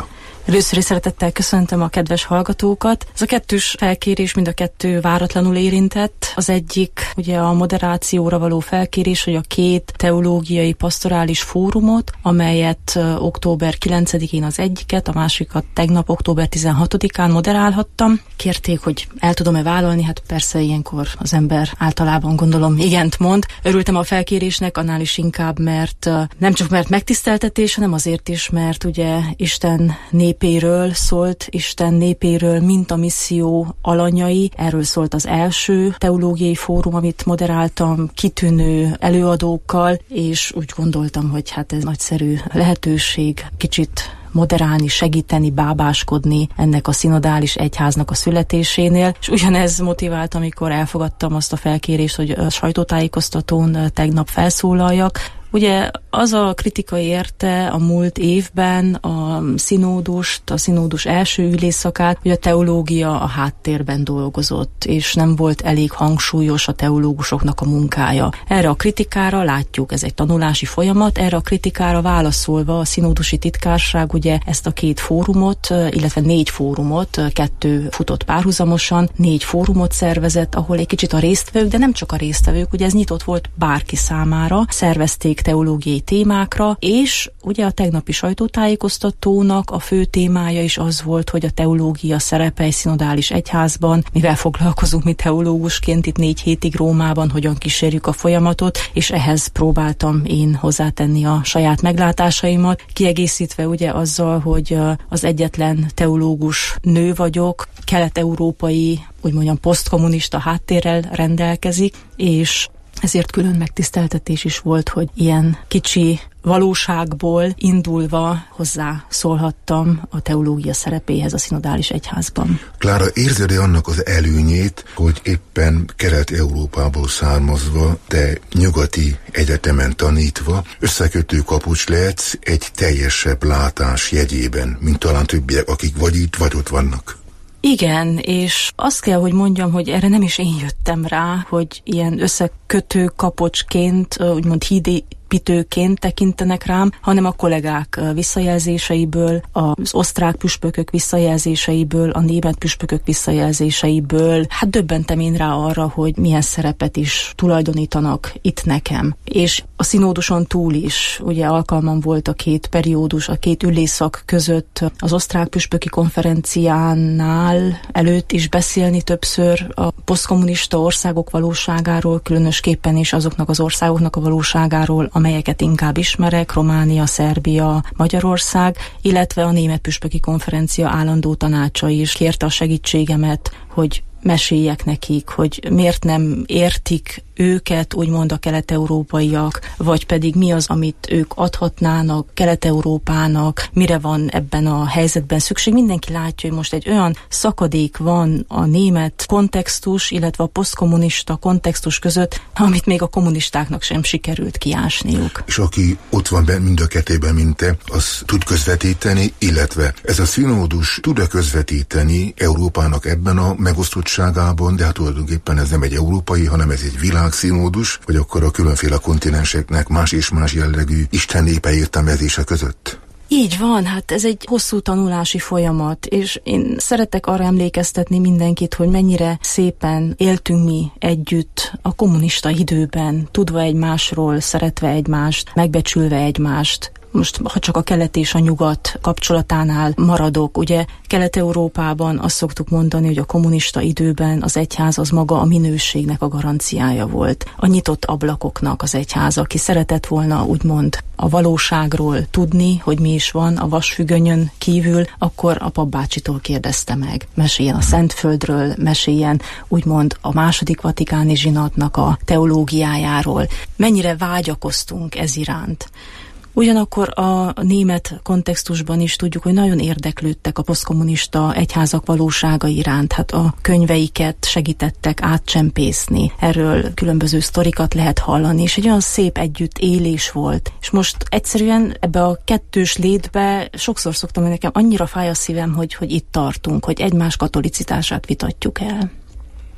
Először is szeretettel köszöntöm a kedves hallgatókat. Ez a kettős felkérés mind a kettő váratlanul érintett. Az egyik ugye a moderációra való felkérés, hogy a két teológiai pastorális fórumot, amelyet október kilencedikén az egyiket, a másikat tegnap október tizenhatodikán moderálhattam. Kérték, hogy el tudom-e vállalni, hát persze ilyenkor az ember általában gondolom igent mond. Örültem a felkérésnek, annál is inkább, mert nem csak mert megtiszteltetés, hanem azért is, mert ugye Isten népéről szólt, Isten népéről, mint a misszió alanyai. Erről szólt az első teológiai fórum, amit moderáltam, kitűnő előadókkal, és úgy gondoltam, hogy hát ez nagyszerű lehetőség, kicsit moderálni, segíteni, bábáskodni ennek a szinodális egyháznak a születésénél. És ugyanez motivált, amikor elfogadtam azt a felkérést, hogy a sajtótájékoztatón tegnap felszólaljak. Ugye az a kritika érte a múlt évben a szinódust, a szinódus első ülésszakát, hogy a teológia a háttérben dolgozott, és nem volt elég hangsúlyos a teológusoknak a munkája. Erre a kritikára látjuk, ez egy tanulási folyamat, erre a kritikára válaszolva a szinódusi titkárság ugye ezt a két fórumot, illetve négy fórumot, kettő futott párhuzamosan, négy fórumot szervezett, ahol egy kicsit a résztvevők, de nem csak a résztvevők, ugye ez nyitott volt bárki számára, szervezték teológiai témákra, és ugye a tegnapi sajtótájékoztatónak a fő témája is az volt, hogy a teológia szerepe egy szinodális egyházban, mivel foglalkozunk mi teológusként itt négy hétig Rómában, hogyan kísérjük a folyamatot, és ehhez próbáltam én hozzátenni a saját meglátásaimat, kiegészítve ugye azzal, hogy az egyetlen teológus nő vagyok, kelet-európai, úgy mondjam, posztkommunista háttérrel rendelkezik, és ezért külön megtiszteltetés is volt, hogy ilyen kicsi valóságból indulva hozzá szólhattam a teológia szerepéhez a szinodális egyházban. Klára, érzed-e annak az előnyét, hogy éppen Kelet-Európából származva, de nyugati egyetemen tanítva összekötő kapucs lehetsz egy teljesebb látás jegyében, mint talán többiek, akik vagy itt, vagy ott vannak? Igen, és azt kell, hogy mondjam, hogy erre nem is én jöttem rá, hogy ilyen összekötő kapocsként, úgymond hídépítőként tekintenek rám, hanem a kollégák visszajelzéseiből, az osztrák püspökök visszajelzéseiből, a német püspökök visszajelzéseiből. Hát döbbentem én rá arra, hogy milyen szerepet is tulajdonítanak itt nekem. És a szinóduson túl is, ugye alkalmam volt a két periódus, a két ülésszak között az osztrák püspöki konferenciánál előtt is beszélni többször a posztkommunista országok valóságáról, különösképpen is azoknak az országoknak a valóságáról, amelyeket inkább ismerek, Románia, Szerbia, Magyarország, illetve a német püspöki konferencia állandó tanácsa is kérte a segítségemet, hogy meséljek nekik, hogy miért nem értik őket, úgymond a kelet-európaiak, vagy pedig mi az, amit ők adhatnának Kelet-Európának, mire van ebben a helyzetben szükség. Mindenki látja, hogy most egy olyan szakadék van a német kontextus, illetve a posztkommunista kontextus között, amit még a kommunistáknak sem sikerült kiásniuk. És aki ott van benne mind a kettőben, mint te, az tud közvetíteni, illetve ez a szinódus tud-e közvetíteni Európának ebben a megosztottságában, de hát tulajdonképpen ez nem egy európai, hanem ez egy világ színódus, vagy akkor a különféle kontinenseknek más és más jellegű Isten népe értelmezése között? Így van, hát ez egy hosszú tanulási folyamat, és én szeretek arra emlékeztetni mindenkit, hogy mennyire szépen éltünk mi együtt a kommunista időben, tudva egymásról, szeretve egymást, megbecsülve egymást. Most, ha csak a kelet és a nyugat kapcsolatánál maradok, ugye Kelet-Európában azt szoktuk mondani, hogy a kommunista időben az egyház az maga a minőségnek a garanciája volt. A nyitott ablakoknak az egyház, aki szeretett volna úgymond a valóságról tudni, hogy mi is van a vasfüggönyön kívül, akkor a papbácsitól kérdezte meg. Meséljen a Szentföldről, meséljen úgymond a második vatikáni zsinatnak a teológiájáról. Mennyire vágyakoztunk ez iránt. Ugyanakkor a német kontextusban is tudjuk, hogy nagyon érdeklődtek a posztkommunista egyházak valósága iránt. Hát a könyveiket segítettek átcsempészni. Erről különböző sztorikat lehet hallani, és egy olyan szép együttélés volt. És most egyszerűen ebbe a kettős létbe sokszor szoktam, hogy nekem annyira fáj a szívem, hogy, hogy itt tartunk, hogy egymás katolicitását vitatjuk el.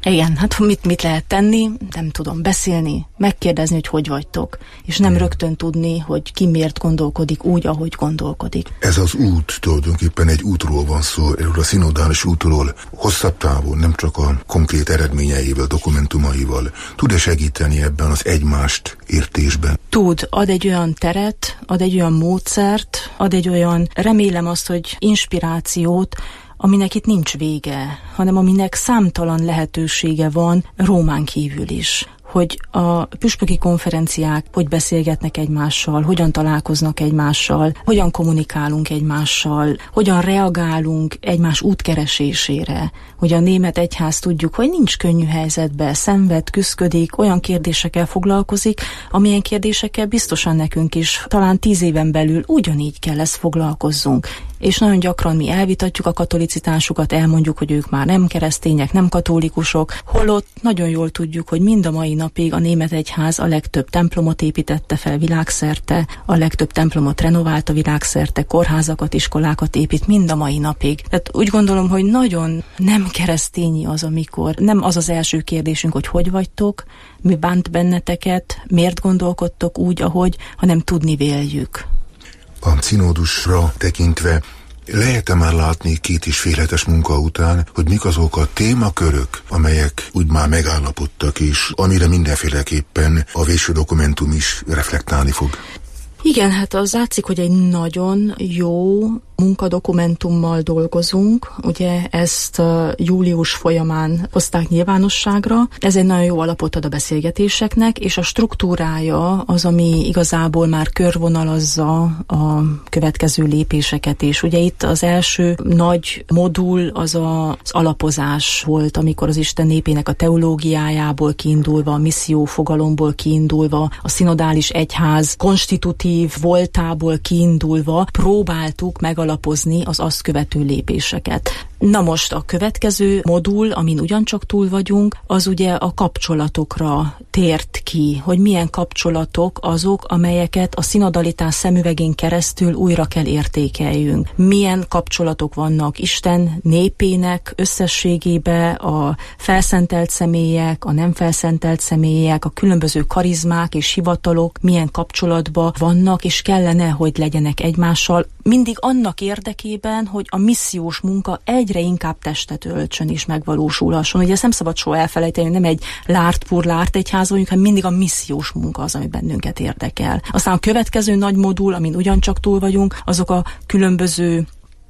Igen, hát mit, mit lehet tenni? Nem tudom, beszélni, megkérdezni, hogy hogy vagytok, és nem rögtön tudni, hogy ki miért gondolkodik úgy, ahogy gondolkodik. Ez az út tulajdonképpen egy útról van szó, erről a szinodális útról hosszabb távon, nem csak a konkrét eredményeivel, dokumentumaival. Tud-e segíteni ebben az egymást értésben? Tud, ad egy olyan teret, ad egy olyan módszert, ad egy olyan, remélem azt, hogy inspirációt, aminek itt nincs vége, hanem aminek számtalan lehetősége van Rómán kívül is. Hogy a püspöki konferenciák hogy beszélgetnek egymással, hogyan találkoznak egymással, hogyan kommunikálunk egymással, hogyan reagálunk egymás útkeresésére, hogy a német egyház tudjuk, hogy nincs könnyű helyzetben, szenved, küszködik, olyan kérdésekkel foglalkozik, amilyen kérdésekkel biztosan nekünk is talán tíz éven belül ugyanígy kell ezt foglalkozzunk. És nagyon gyakran mi elvitatjuk a katolicitásukat, elmondjuk, hogy ők már nem keresztények, nem katolikusok, holott nagyon jól tudjuk, hogy mind a mai napig a német egyház a legtöbb templomot építette fel világszerte, a legtöbb templomot renoválta világszerte, kórházakat, iskolákat épít mind a mai napig. Tehát úgy gondolom, hogy nagyon nem keresztényi az, amikor nem az az első kérdésünk, hogy hogy vagytok, mi bánt benneteket, miért gondolkodtok úgy, ahogy, hanem tudni véljük. A színódusra tekintve lehet-e már látni két és fél hetes munka után, hogy mik azok a témakörök, amelyek úgy már megállapodtak, és amire mindenféleképpen a végső dokumentum is reflektálni fog? Igen, hát az látszik, hogy egy nagyon jó munkadokumentummal dolgozunk. Ugye ezt uh, július folyamán hozták nyilvánosságra. Ez egy nagyon jó alapot ad a beszélgetéseknek, és a struktúrája az, ami igazából már körvonalazza a következő lépéseket is. Ugye itt az első nagy modul az a, az alapozás volt, amikor az Isten népének a teológiájából kiindulva, a misszió fogalomból kiindulva, a szinodális egyház konstitutív voltából kiindulva próbáltuk megalapozni az azt követő lépéseket. Na most a következő modul, amin ugyancsak túl vagyunk, az ugye a kapcsolatokra tért ki, hogy milyen kapcsolatok azok, amelyeket a szinodalitás szemüvegén keresztül újra kell értékeljünk. Milyen kapcsolatok vannak Isten népének összességébe, a felszentelt személyek, a nem felszentelt személyek, a különböző karizmák és hivatalok milyen kapcsolatban vannak, és kellene, hogy legyenek egymással, mindig annak érdekében, hogy a missziós munka egyre inkább testet öltsön és megvalósulhasson. Ugye ezt nem szabad soha elfelejteni, nem egy lárt-pur lárt egyház vagyunk, hanem mindig a missziós munka az, ami bennünket érdekel. Aztán a következő nagy modul, amin ugyancsak túl vagyunk, azok a különböző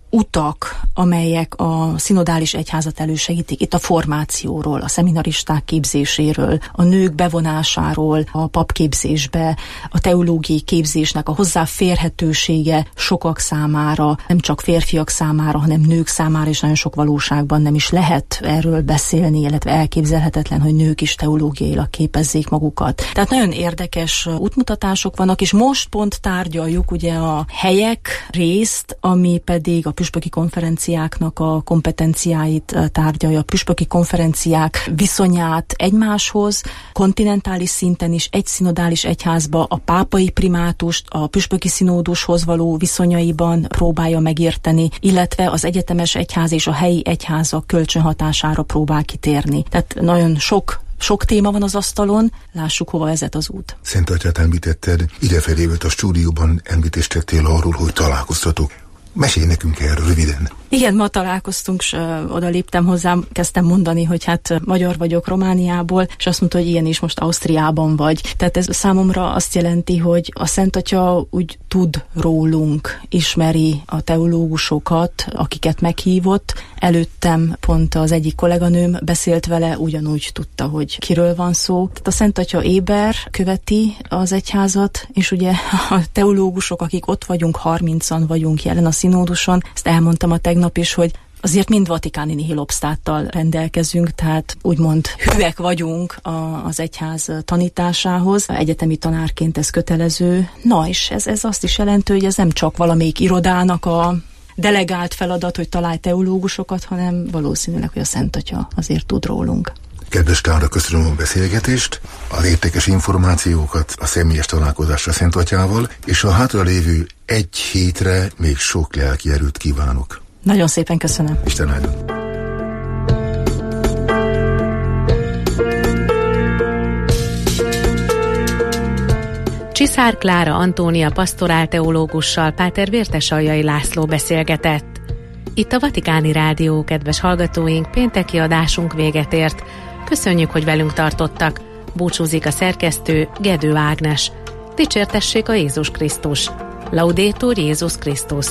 utak, amelyek a szinodális egyházat elősegítik. Itt a formációról, a szeminaristák képzéséről, a nők bevonásáról, a papképzésbe, a teológiai képzésnek a hozzáférhetősége sokak számára, nem csak férfiak számára, hanem nők számára, és nagyon sok valóságban nem is lehet erről beszélni, illetve elképzelhetetlen, hogy nők is teológiailag képezzék magukat. Tehát nagyon érdekes útmutatások vannak, és most pont tárgyaljuk ugye a helyek részt, ami pedig a püspöki konferenciáknak a kompetenciáit tárgyalja, a püspöki konferenciák viszonyát egymáshoz, kontinentális szinten is, egy szinodális egyházba a pápai primátust a püspöki színódushoz való viszonyaiban próbálja megérteni, illetve az egyetemes egyház és a helyi egyházak kölcsönhatására próbál kitérni. Tehát nagyon sok Sok téma van az asztalon, lássuk, hova vezet az út. Szent Atyát említetted, idefelé volt a stúdióban, említést tettél arról, hogy találkoztatok. Mesélj nekünk erről röviden. Igen, ma találkoztunk, és uh, oda léptem hozzám, kezdtem mondani, hogy hát magyar vagyok Romániából, és azt mondta, hogy ilyen is most Ausztriában vagy. Tehát ez számomra azt jelenti, hogy a Szent Atya úgy tud rólunk, ismeri a teológusokat, akiket meghívott. Előttem pont az egyik kolléganőm beszélt vele, ugyanúgy tudta, hogy kiről van szó. Tehát a Szent Atya éber követi az egyházat, és ugye a teológusok, akik ott vagyunk, harmincan vagyunk jelen a színóduson, ezt elmondtam a tegnap is, hogy azért mind vatikáni nihilobsztáttal rendelkezünk, tehát úgymond hűek vagyunk a, az egyház tanításához. Egyetemi tanárként ez kötelező. Na és ez, ez azt is jelenti, hogy ez nem csak valamelyik irodának a delegált feladat, hogy találj teológusokat, hanem valószínűleg, hogy a Szent Atya azért tud rólunk. Kedves Klára, köszönöm a beszélgetést, az értékes információkat, a személyes találkozásra Szent Atyával, és a hátralévő egy hétre még sok lelki erőt kívánok. Nagyon szépen köszönöm. Isten áldjon. Csiszár Klára Antónia pastorálteológussal Páter Vértesaljai László beszélgetett. Itt a Vatikáni Rádió, kedves hallgatóink, pénteki adásunk véget ért. Köszönjük, hogy velünk tartottak. Búcsúzik a szerkesztő, Gedő Ágnes. Dicsértessék a Jézus Krisztus. Laudétur Jézus Krisztus.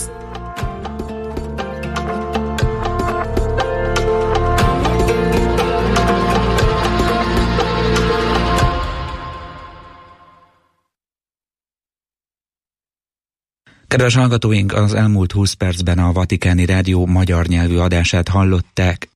Kedves hallgatóink, az elmúlt húsz percben a Vatikáni Rádió magyar nyelvű adását hallották.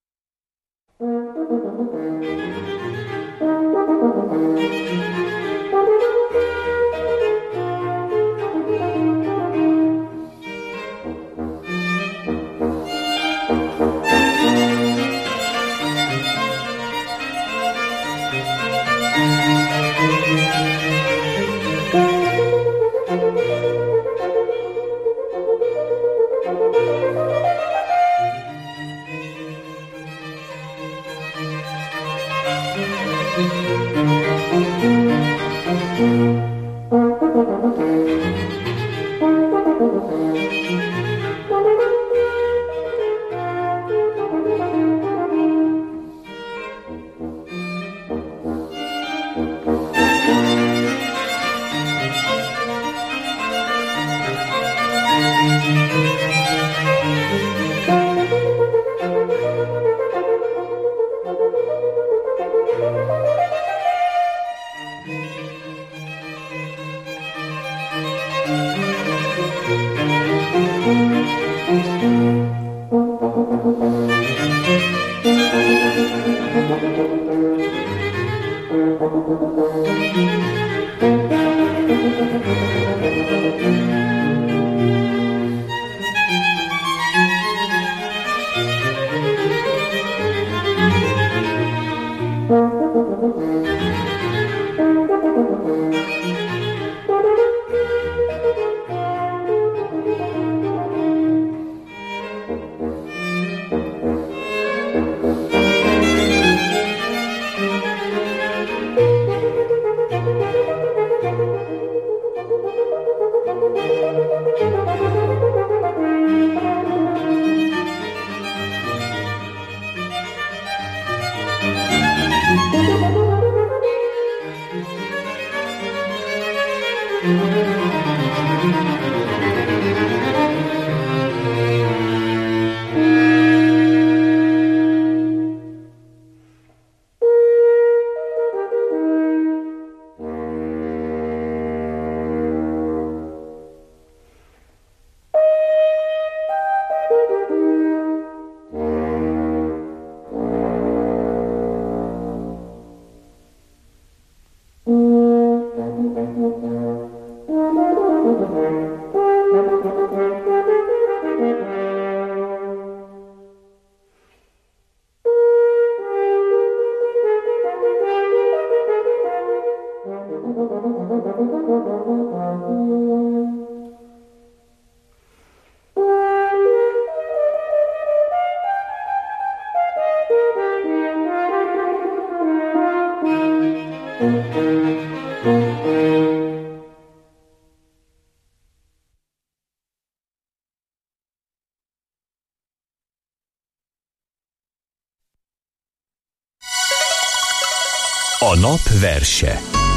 A nap verse.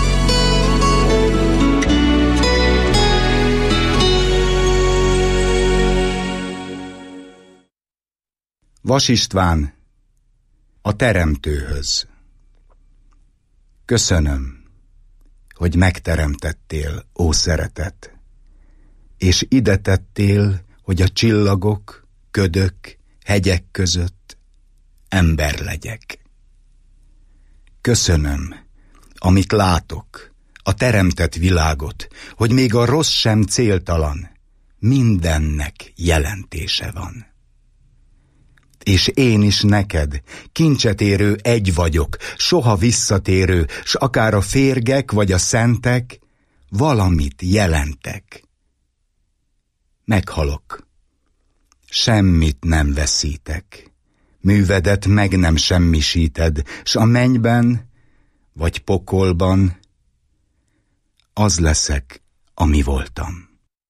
Vas István, a Teremtőhöz. Köszönöm, hogy megteremtettél, ó szeretet, és ide tettél, hogy a csillagok, ködök, hegyek között ember legyek. Köszönöm, amit látok, a teremtett világot, hogy még a rossz sem céltalan, mindennek jelentése van. És én is neked, kincset érő egy vagyok, soha visszatérő, s akár a férgek vagy a szentek, valamit jelentek. Meghalok, semmit nem veszítek, művedet meg nem semmisíted, s a mennyben vagy pokolban az leszek, ami voltam.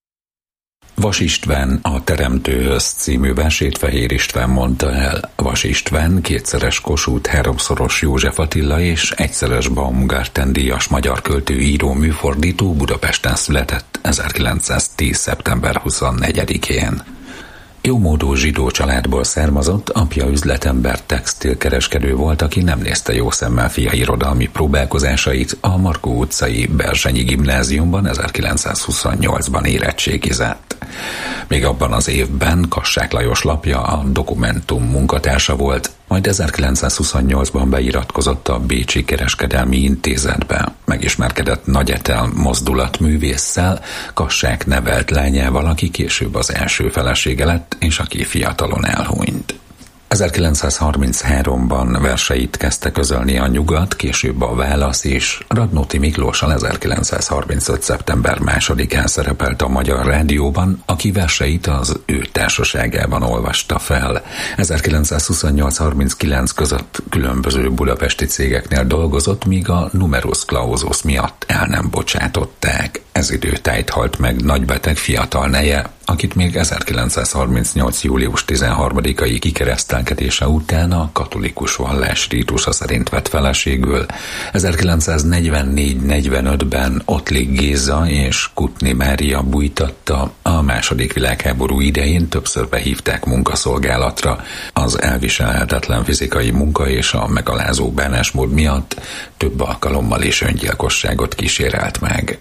Vas István a Teremtőhöz című versét Fehér István mondta el. Vas István kétszeres Kossuth, háromszoros József Attila és egyszeres Baumgarten díjas magyar költő, író, műfordító, Budapesten született ezerkilencszáztíz. szeptember huszonnegyedikén. Jómódú zsidó családból származott, apja üzletember, textilkereskedő volt, aki nem nézte jó szemmel fia irodalmi próbálkozásait. A Markó utcai Berzsenyi gimnáziumban ezerkilencszázhuszonnyolcban érettségizett. Még abban az évben Kassák Lajos lapja a Dokumentum munkatársa volt, majd ezerkilencszázhuszonnyolcban beiratkozott a Bécsi Kereskedelmi Intézetbe. Megismerkedett Nagy Etel mozdulatművésszel, Kassák nevelt lányával, aki később az első felesége lett, és aki fiatalon elhunyt. ezerkilencszázharminchárom-ban verseit kezdte közölni a Nyugat, később a Válasz is. Radnóti Miklóssal ezerkilencszázharmincöt. szeptember másodikán szerepelt a Magyar Rádióban, aki verseit az ő társaságában olvasta fel. ezerkilencszázhuszonnyolc-harminckilenc között különböző budapesti cégeknél dolgozott, míg a numerus clausus miatt el nem bocsátották. Ez időtájt halt meg nagybeteg fiatal neje, akit még ezerkilencszázharmincnyolc. július tizenharmadikai kikeresztelkedése után a katolikus vallás rítusa szerint vett feleségül. ezerkilencszáznegyvennégy-negyvenötben Ottlik Géza és Kutni Mária bújtatta. A második világháború idején többször behívták munkaszolgálatra. Az elviselhetetlen fizikai munka és a megalázó bánásmód miatt több alkalommal is öngyilkosságot kísérelt meg.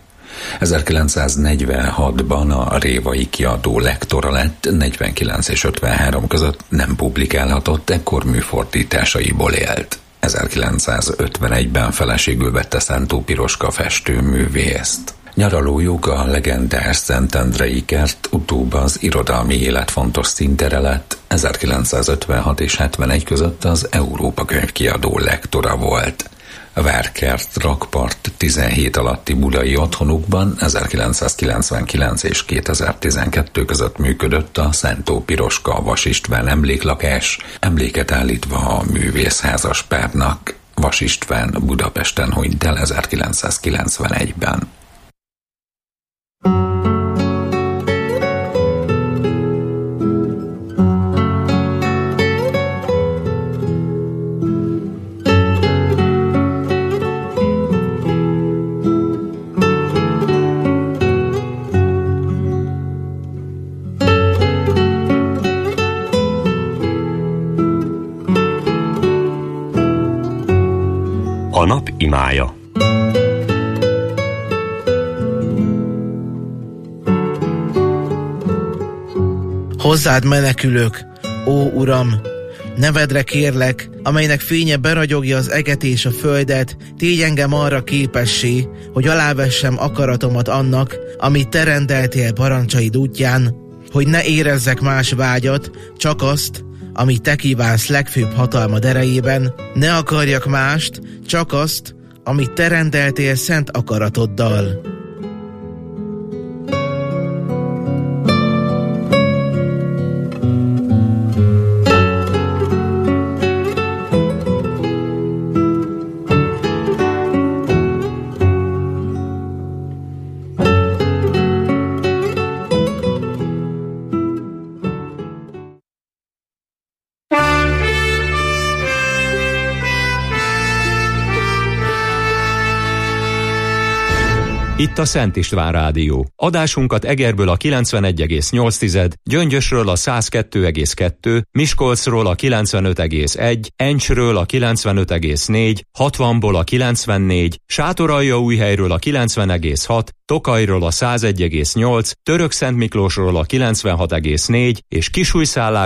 ezerkilencszáznegyvenhatban a Révai kiadó lektora lett, negyvenkilenc és ötvenhárom között nem publikálhatott, ekkor műfordításaiból élt. ezerkilencszázötvenegyben feleségül vette Szántó Piroska festőművészt. Nyaralójuk a legendás Szentendrei kert, utóbb az irodalmi élet fontos színtere lett. ezerkilencszázötvenhat és hetvenegy között az Európa könyvkiadó lektora volt. A Várkert rakpart tizenhét alatti budai otthonukban ezerkilencszázkilencvenkilenc és kétezer-tizenkettő között működött a Szántó Piroska Vas István emléklakás, emléket állítva a művészházas párnak. Vas István Budapesten hunyt el ezerkilencszázkilencvenegyben. A nap imája. Hozzád menekülök, ó Uram, nevedre kérlek, amelynek fénye beragyogja az eget és a földet, tégy engem arra képessé, hogy alávessem akaratomat annak, amit te rendeltél parancsaid útján, hogy ne érezzek más vágyat, csak azt, amit te kívánsz legfőbb hatalmad erejében, ne akarjak mást, csak azt, amit te rendeltél szent akaratoddal. Itt a Szent István Rádió. Adásunkat Egerből a kilencvenegy egész nyolc, Gyöngyösről a száz kettő egész kettő, Miskolcról a kilencvenöt egész egy, Encsről a kilencvenöt egész négy, hatvanból a kilencvennégy, Sátoraljaújhelyről a kilencven egész hat, Tokajról a száz egy egész nyolc, Törökszentmiklósról a kilencvenhat egész négy és Kisújszállás